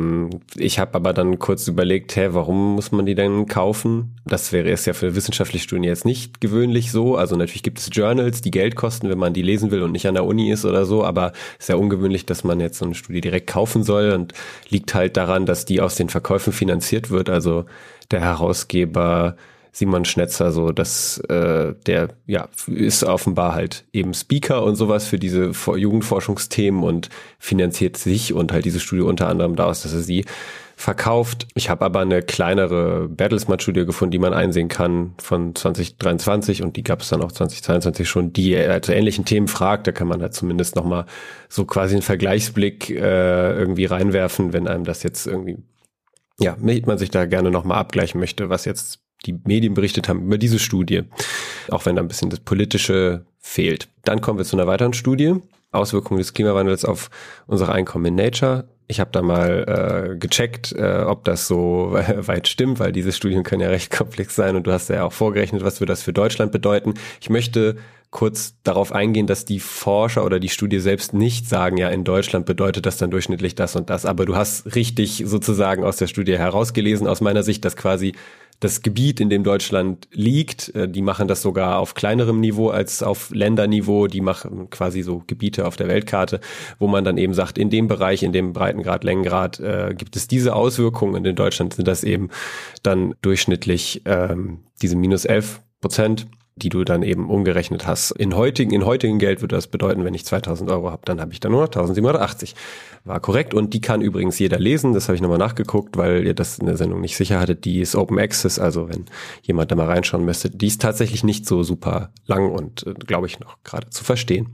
Ich habe aber dann kurz überlegt, warum muss man die denn kaufen? Das wäre es ja für wissenschaftliche Studien jetzt nicht gewöhnlich so. Also natürlich gibt es Journals, die Geld kosten, wenn man die lesen will und nicht an der Uni ist oder so. Aber es ist ja ungewöhnlich, dass man jetzt so eine Studie direkt kaufen soll und liegt halt daran, dass die aus den Verkäufen finanziert wird. Also der Herausgeber Simon Schnetzer, so dass der ist offenbar halt eben Speaker und sowas für diese Jugendforschungsthemen und finanziert sich und halt diese Studie unter anderem daraus, dass er sie verkauft. Ich habe aber eine kleinere Bertelsmann-Studie gefunden, die man einsehen kann von 2023 und die gab es dann auch 2022 schon, die zu ähnlichen Themen fragt. Da kann man halt zumindest nochmal so quasi einen Vergleichsblick irgendwie reinwerfen, wenn einem das jetzt irgendwie, man sich da gerne nochmal abgleichen möchte, was jetzt die Medien berichtet haben über diese Studie, auch wenn da ein bisschen das Politische fehlt. Dann kommen wir zu einer weiteren Studie, Auswirkungen des Klimawandels auf unsere Einkommen in Nature. Ich habe da mal gecheckt, ob das so weit stimmt, weil diese Studien können ja recht komplex sein und du hast ja auch vorgerechnet, was würde das für Deutschland bedeuten. Ich möchte kurz darauf eingehen, dass die Forscher oder die Studie selbst nicht sagen, ja, in Deutschland bedeutet das dann durchschnittlich das und das, aber du hast richtig sozusagen aus der Studie herausgelesen, aus meiner Sicht, dass quasi das Gebiet, in dem Deutschland liegt, die machen das sogar auf kleinerem Niveau als auf Länderniveau, die machen quasi so Gebiete auf der Weltkarte, wo man dann eben sagt, in dem Bereich, in dem Breitengrad, Längengrad gibt es diese Auswirkungen und in Deutschland sind das eben dann durchschnittlich diese minus 11%, die du dann eben umgerechnet hast. In heutigen Geld würde das bedeuten, wenn ich 2.000 Euro habe, dann habe ich dann nur noch 1.780. War korrekt und die kann übrigens jeder lesen, das habe ich nochmal nachgeguckt, weil ihr das in der Sendung nicht sicher hattet. Die ist Open Access, also wenn jemand da mal reinschauen möchte, die ist tatsächlich nicht so super lang und glaube ich noch gerade zu verstehen.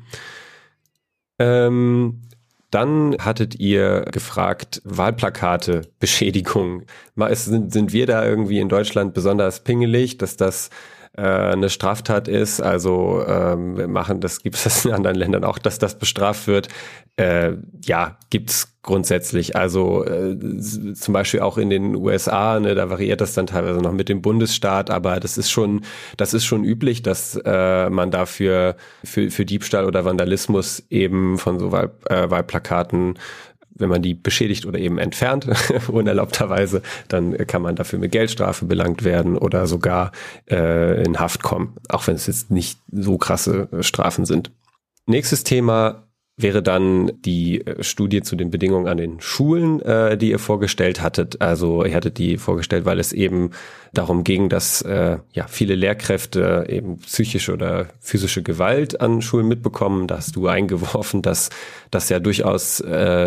Dann hattet ihr gefragt, Wahlplakate, Beschädigung. Sind wir da irgendwie in Deutschland besonders pingelig, dass das eine Straftat ist, also gibt es das in anderen Ländern auch, dass das bestraft wird. Gibt's grundsätzlich. Also zum Beispiel auch in den USA, ne, da variiert das dann teilweise noch mit dem Bundesstaat, aber das ist schon üblich, dass man dafür für Diebstahl oder Vandalismus eben von so Wahlplakaten, wenn man die beschädigt oder eben entfernt, unerlaubterweise, dann kann man dafür mit Geldstrafe belangt werden oder sogar in Haft kommen, auch wenn es jetzt nicht so krasse Strafen sind. Nächstes Thema wäre dann die Studie zu den Bedingungen an den Schulen, die ihr vorgestellt hattet. Also ihr hattet die vorgestellt, weil es eben darum ging, dass viele Lehrkräfte eben psychische oder physische Gewalt an Schulen mitbekommen. Da hast du eingeworfen, dass das ja durchaus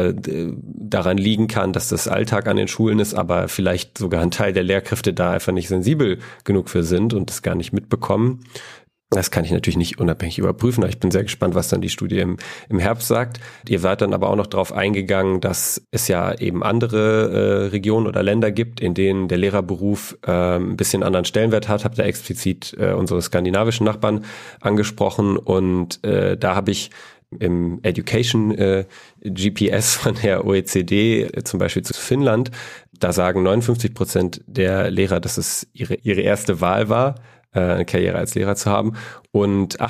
daran liegen kann, dass das Alltag an den Schulen ist, aber vielleicht sogar ein Teil der Lehrkräfte da einfach nicht sensibel genug für sind und das gar nicht mitbekommen. Das kann ich natürlich nicht unabhängig überprüfen, aber ich bin sehr gespannt, was dann die Studie im Herbst sagt. Ihr seid dann aber auch noch darauf eingegangen, dass es ja eben andere Regionen oder Länder gibt, in denen der Lehrerberuf ein bisschen anderen Stellenwert hat. Habt ihr explizit unsere skandinavischen Nachbarn angesprochen und da habe ich im Education GPS von der OECD zum Beispiel zu Finnland, da sagen 59% der Lehrer, dass es ihre erste Wahl war, eine Karriere als Lehrer zu haben, und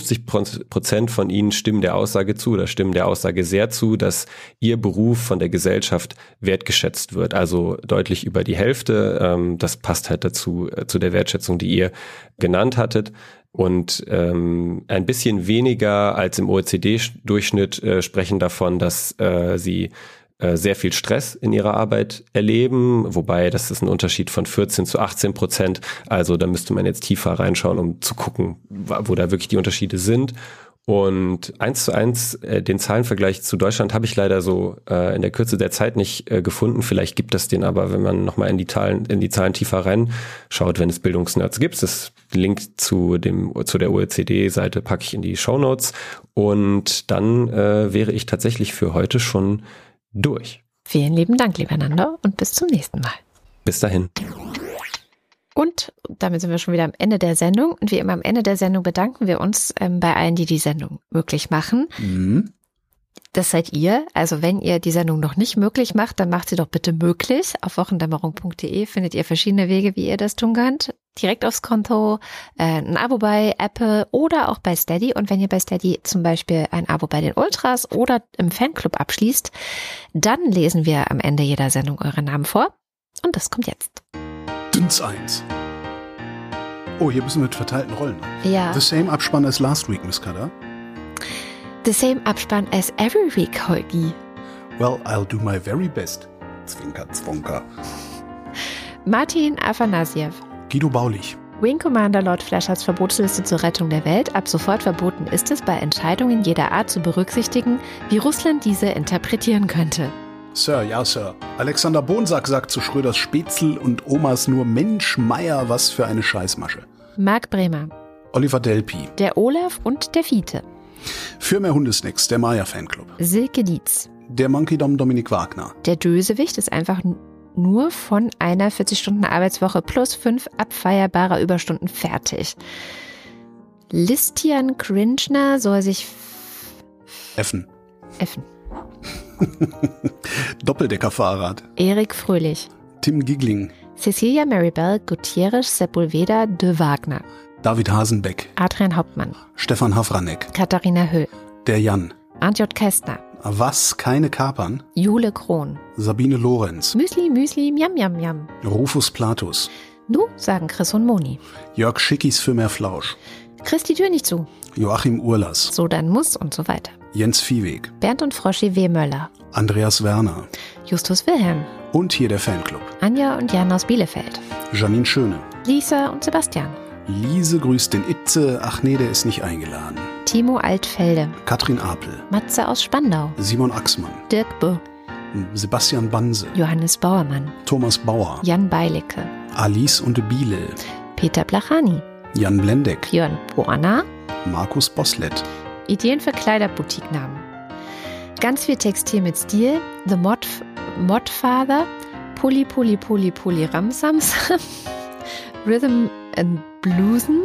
58% von ihnen stimmen der Aussage zu oder stimmen der Aussage sehr zu, dass ihr Beruf von der Gesellschaft wertgeschätzt wird, also deutlich über die Hälfte. Das passt halt dazu, zu der Wertschätzung, die ihr genannt hattet. Und ein bisschen weniger als im OECD-Durchschnitt sprechen davon, dass sie sehr viel Stress in ihrer Arbeit erleben, wobei das ist ein Unterschied von 14-18%. Also da müsste man jetzt tiefer reinschauen, um zu gucken, wo da wirklich die Unterschiede sind. Und 1:1 den Zahlenvergleich zu Deutschland habe ich leider so in der Kürze der Zeit nicht gefunden. Vielleicht gibt es den aber, wenn man nochmal in die Zahlen tiefer reinschaut, wenn es Bildungsnerds gibt. Das Link zu der OECD-Seite packe ich in die Shownotes. Und dann wäre ich tatsächlich für heute schon durch. Vielen lieben Dank, lieber Nando, und bis zum nächsten Mal. Bis dahin. Und damit sind wir schon wieder am Ende der Sendung. Und wie immer am Ende der Sendung bedanken wir uns bei allen, die die Sendung möglich machen. Mhm. Das seid ihr. Also wenn ihr die Sendung noch nicht möglich macht, dann macht sie doch bitte möglich. Auf wochendämmerung.de findet ihr verschiedene Wege, wie ihr das tun könnt. Direkt aufs Konto, ein Abo bei Apple oder auch bei Steady. Und wenn ihr bei Steady zum Beispiel ein Abo bei den Ultras oder im Fanclub abschließt, dann lesen wir am Ende jeder Sendung eure Namen vor. Und das kommt jetzt. Dünns 1. Oh, hier müssen wir mit verteilten Rollen. Ja. The same Abspann as last week, Miss Kada. The same Abspann as every week, Holgi. Well, I'll do my very best. Zwinker, zwonker. Martin Afanasiev. Guido Baulich. Wing Commander Lord Flashards Verbotsliste zur Rettung der Welt. Ab sofort verboten ist es, bei Entscheidungen jeder Art zu berücksichtigen, wie Russland diese interpretieren könnte. Sir, ja, Sir. Alexander Bonsack sagt zu Schröders Spätzl und Omas nur Mensch, Meier, was für eine Scheißmasche. Marc Bremer. Oliver Delpi. Der Olaf und der Fiete. Für mehr Hundesnacks, der Maya-Fanclub. Silke Dietz. Der Monkey-Dom Dominik Wagner. Der Dösewicht ist einfach nur von einer 40-Stunden-Arbeitswoche plus 5 abfeierbarer Überstunden fertig. Listian Krinschner soll sich Effen. Doppeldecker-Fahrrad. Erik Fröhlich. Tim Gigling. Cecilia Maribel Gutierrez Sepulveda de Wagner. David Hasenbeck. Adrian Hauptmann. Stefan Hafranek. Katharina Höll. Der Jan. Arndt J. Kästner. Was, keine Kapern? Jule Krohn. Sabine Lorenz. Müsli, miam, miam, miam. Rufus Platus. Nu, sagen Chris und Moni. Jörg Schickis für mehr Flausch. Chris die Tür nicht zu. Joachim Urlas. So dann muss und so weiter. Jens Viehweg. Bernd und Froschi W. Möller. Andreas Werner. Justus Wilhelm. Und hier der Fanclub. Anja und Jan aus Bielefeld. Janine Schöne. Lisa und Sebastian. Liese grüßt den Itze. Ach nee, der ist nicht eingeladen. Timo Altfelde. Katrin Apel. Matze aus Spandau. Simon Axmann. Dirk Bö. Sebastian Banse. Johannes Bauermann. Thomas Bauer. Jan Beilecke. Alice und Biele. Peter Blachani. Jan Blendeck. Jörn Poana. Markus Boslett. Ideen für Kleiderboutiquenamen. Ganz viel Textil mit Stil. The Modfather. Pulli Ramsamsam. Rhythm and Bluesen.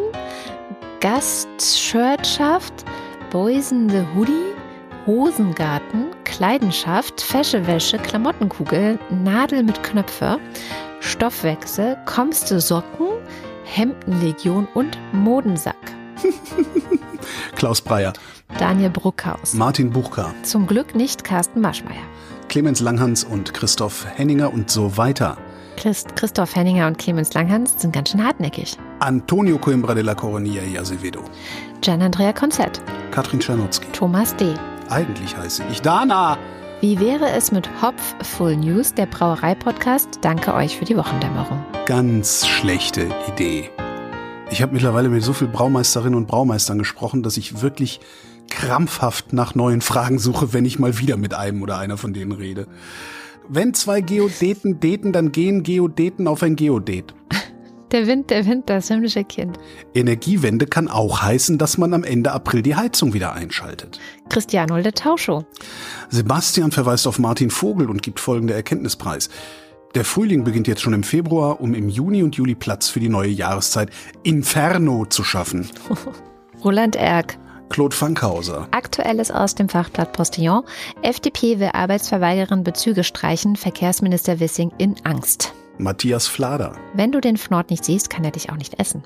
Gastschirtschaft. Boysen the Hoodie. Hosengarten. Kleidenschaft, Wäsche, Klamottenkugel, Nadel mit Knöpfe, Stoffwechsel, kommste Socken, Hemdenlegion und Modensack. Klaus Breyer, Daniel Bruckhaus. Martin Buchka, Zum Glück nicht Carsten Maschmeyer. Clemens Langhans und Christoph Henninger und so weiter. Christoph Henninger und Clemens Langhans sind ganz schön hartnäckig. Antonio Coimbra de la Coronilla y Azevedo. Gian-Andrea Konzett. Katrin Czernotzki. Thomas D. Eigentlich heiße ich Dana. Wie wäre es mit Hopf Full News, der Brauerei-Podcast? Danke euch für die Wochendämmerung. Ganz schlechte Idee. Ich habe mittlerweile mit so vielen Braumeisterinnen und Braumeistern gesprochen, dass ich wirklich krampfhaft nach neuen Fragen suche, wenn ich mal wieder mit einem oder einer von denen rede. Wenn zwei Geodeten daten, dann gehen Geodeten auf ein Geodet. Der Wind, das himmlische Kind. Energiewende kann auch heißen, dass man am Ende April die Heizung wieder einschaltet. Christiane Holde Tauschow. Sebastian verweist auf Martin Vogel und gibt folgende Erkenntnispreis. Der Frühling beginnt jetzt schon im Februar, um im Juni und Juli Platz für die neue Jahreszeit Inferno zu schaffen. Roland Erck. Claude Fankhauser. Aktuelles aus dem Fachblatt Postillon. FDP will Arbeitsverweigerin Bezüge streichen. Verkehrsminister Wissing in Angst. Matthias Flader. Wenn du den Fnord nicht siehst, kann er dich auch nicht essen.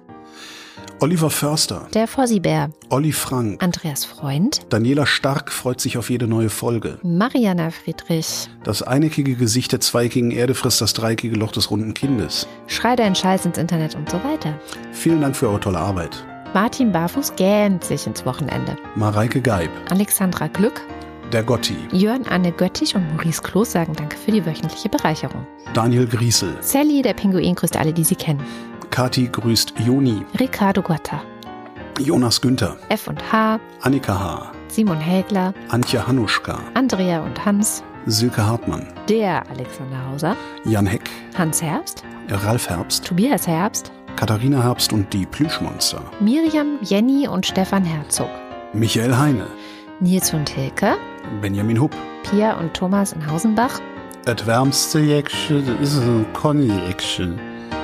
Oliver Förster. Der Fossibär. Olli Frank. Andreas Freund. Daniela Stark freut sich auf jede neue Folge. Mariana Friedrich. Das eineckige Gesicht der zweieckigen Erde frisst das dreieckige Loch des runden Kindes. Schrei deinen Scheiß ins Internet und so weiter. Vielen Dank für eure tolle Arbeit. Martin Barfuß gähnt sich ins Wochenende. Mareike Geib. Alexandra Glück. Der Gotti. Jörn Anne Göttich und Maurice Kloß sagen Danke für die wöchentliche Bereicherung. Daniel Griesel. Sally, der Pinguin, grüßt alle, die sie kennen. Kati grüßt Joni. Ricardo Guatta. Jonas Günther. F&H. Annika H. Simon Hägler. Antje Hanuschka. Andrea und Hans. Silke Hartmann. Der Alexander Hauser. Jan Heck. Hans Herbst. Ralf Herbst. Tobias Herbst. Katharina Herbst und die Plüschmonster. Miriam, Jenny und Stefan Herzog. Michael Heine. Nils und Hilke. Benjamin Hupp. Pia und Thomas in Hausenbach. Das wärmste Jäckchen ist ein Conny-Jäckchen.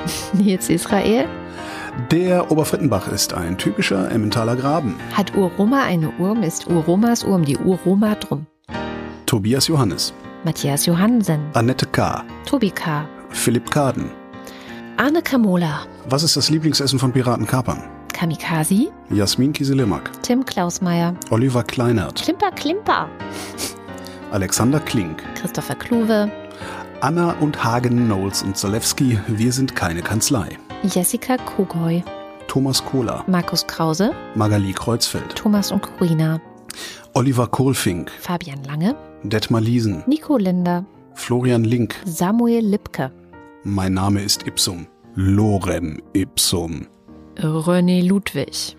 Nils Israel. Der Oberfrittenbach ist ein typischer Emmentaler Graben. Hat Uroma eine Urm, ist Uromas Urm die Uroma drum. Tobias Johannes. Matthias Johannsen. Annette K. Tobi K. Philipp Kaden. Arne Kamola. Was ist das Lieblingsessen von Piraten Kapern? Kamikaze. Jasmin Kieselemak. Tim Klausmeier. Oliver Kleinert. Klimper Klimper. Alexander Klink. Christopher Kluwe. Anna und Hagen, Knowles und Zalewski. Wir sind keine Kanzlei. Jessica Kogoy. Thomas Kohler. Markus Krause. Magali Kreuzfeld. Thomas und Corina. Oliver Kohlfink. Fabian Lange. Detmar Liesen. Nico Linder. Florian Link. Samuel Lipke. Mein Name ist Ipsum. Lorem Ipsum. René Ludwig.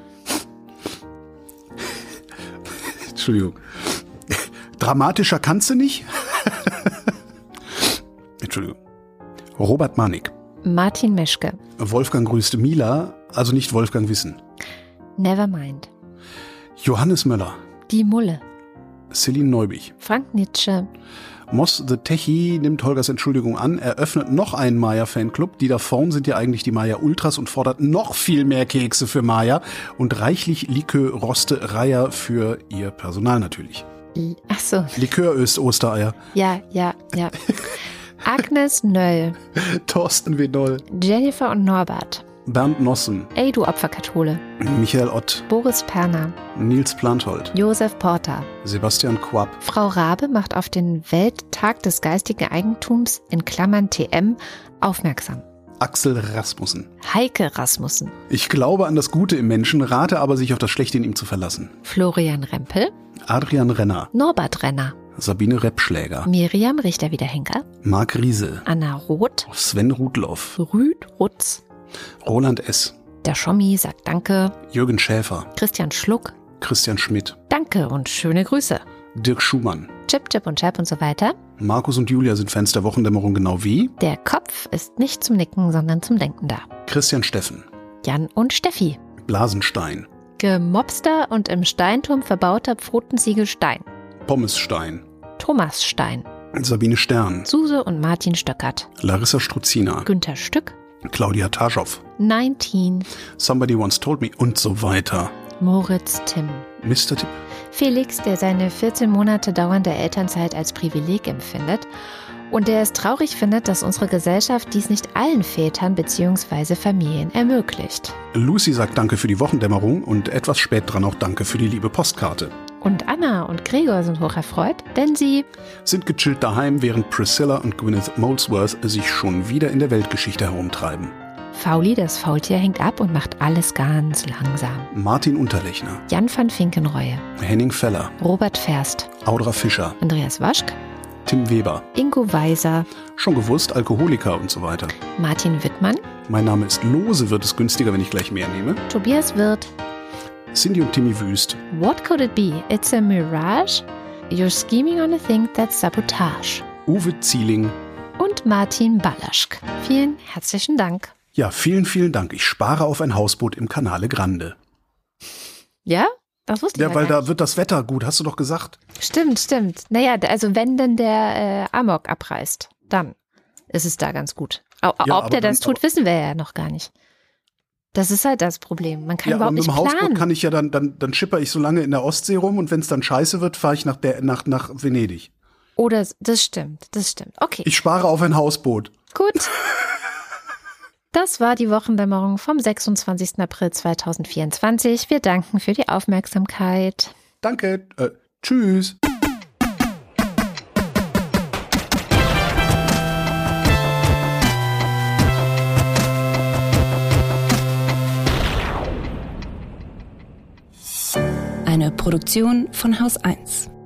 Entschuldigung. Dramatischer kannst du nicht? Entschuldigung. Robert Manik. Martin Meschke. Wolfgang grüßte Mila, also nicht Wolfgang Wissen. Nevermind. Johannes Möller. Die Mulle. Celine Neubich. Frank Nitsche. Moss the Techie nimmt Holgers Entschuldigung an, eröffnet noch einen Maya-Fanclub. Die da vorn sind ja eigentlich die Maya-Ultras und fordert noch viel mehr Kekse für Maya und reichlich Likör-Roste-Reiher für ihr Personal natürlich. Ach so. Likör-Öst-Ostereier. Ja. Agnes Nöll. Thorsten W. Noll. Jennifer und Norbert. Bernd Nossen. Ey, du Opferkathole. Michael Ott. Boris Perner. Nils Planthold. Josef Porter. Sebastian Quapp. Frau Rabe macht auf den Welttag des geistigen Eigentums in Klammern TM aufmerksam. Axel Rasmussen. Heike Rasmussen. Ich glaube an das Gute im Menschen, rate aber, sich auf das Schlechte in ihm zu verlassen. Florian Rempel. Adrian Renner. Norbert Renner. Sabine Reppschläger. Miriam Richter-Wiederhenker. Marc Riese. Anna Roth. Sven Rudloff. Rüd Rutz. Roland S. Der Schommi sagt Danke. Jürgen Schäfer. Christian Schluck. Christian Schmidt. Danke und schöne Grüße. Dirk Schumann. Chip, Chip und Chap und so weiter. Markus und Julia sind Fans der Wochendämmerung genau wie Der Kopf ist nicht zum Nicken, sondern zum Denken da. Christian Steffen. Jan und Steffi. Blasenstein. Gemopster und im Steinturm verbauter Pfotensiegel Stein. Pommesstein. Thomas Stein. Sabine Stern. Suse und Martin Stöckert. Larissa Struzina. Günther Stück. Claudia Taschow. 19. Somebody Once Told Me und so weiter. Moritz Timm. Mr. Tipp. Felix, der seine 14 Monate dauernde Elternzeit als Privileg empfindet und der es traurig findet, dass unsere Gesellschaft dies nicht allen Vätern bzw. Familien ermöglicht. Lucy sagt Danke für die Wochendämmerung und etwas spät dran auch Danke für die liebe Postkarte. Und Anna und Gregor sind hocherfreut, denn sie sind gechillt daheim, während Priscilla und Gwyneth Molesworth sich schon wieder in der Weltgeschichte herumtreiben. Fauli, das Faultier, hängt ab und macht alles ganz langsam. Martin Unterlechner, Jan van Finkenreue, Henning Feller, Robert Ferst, Audra Fischer, Andreas Waschk, Tim Weber, Ingo Weiser, schon gewusst, Alkoholiker und so weiter. Martin Wittmann, mein Name ist Lose, wird es günstiger, wenn ich gleich mehr nehme. Tobias Wirth, Cindy und Timmy Wüst. What could it be? It's a mirage? You're scheming on a thing that's sabotage. Uwe Zieling und Martin Ballaschk. Vielen herzlichen Dank. Ja, vielen, vielen Dank. Ich spare auf ein Hausboot im Canale Grande. Ja? Das wusste ich ja, weil da wird das Wetter gut, hast du doch gesagt. Stimmt. Naja, also wenn denn der Amok abreißt, dann ist es da ganz gut. Ob der das tut, wissen wir ja noch gar nicht. Das ist halt das Problem. Man kann überhaupt nicht planen. Mit dem Hausboot kann ich ja dann schipper ich so lange in der Ostsee rum und wenn es dann scheiße wird, fahre ich nach Venedig. Oder das stimmt. Okay. Ich spare auf ein Hausboot. Gut. Das war die Wochendämmerung vom 26. April 2024. Wir danken für die Aufmerksamkeit. Danke. Tschüss. Eine Produktion von Haus 1.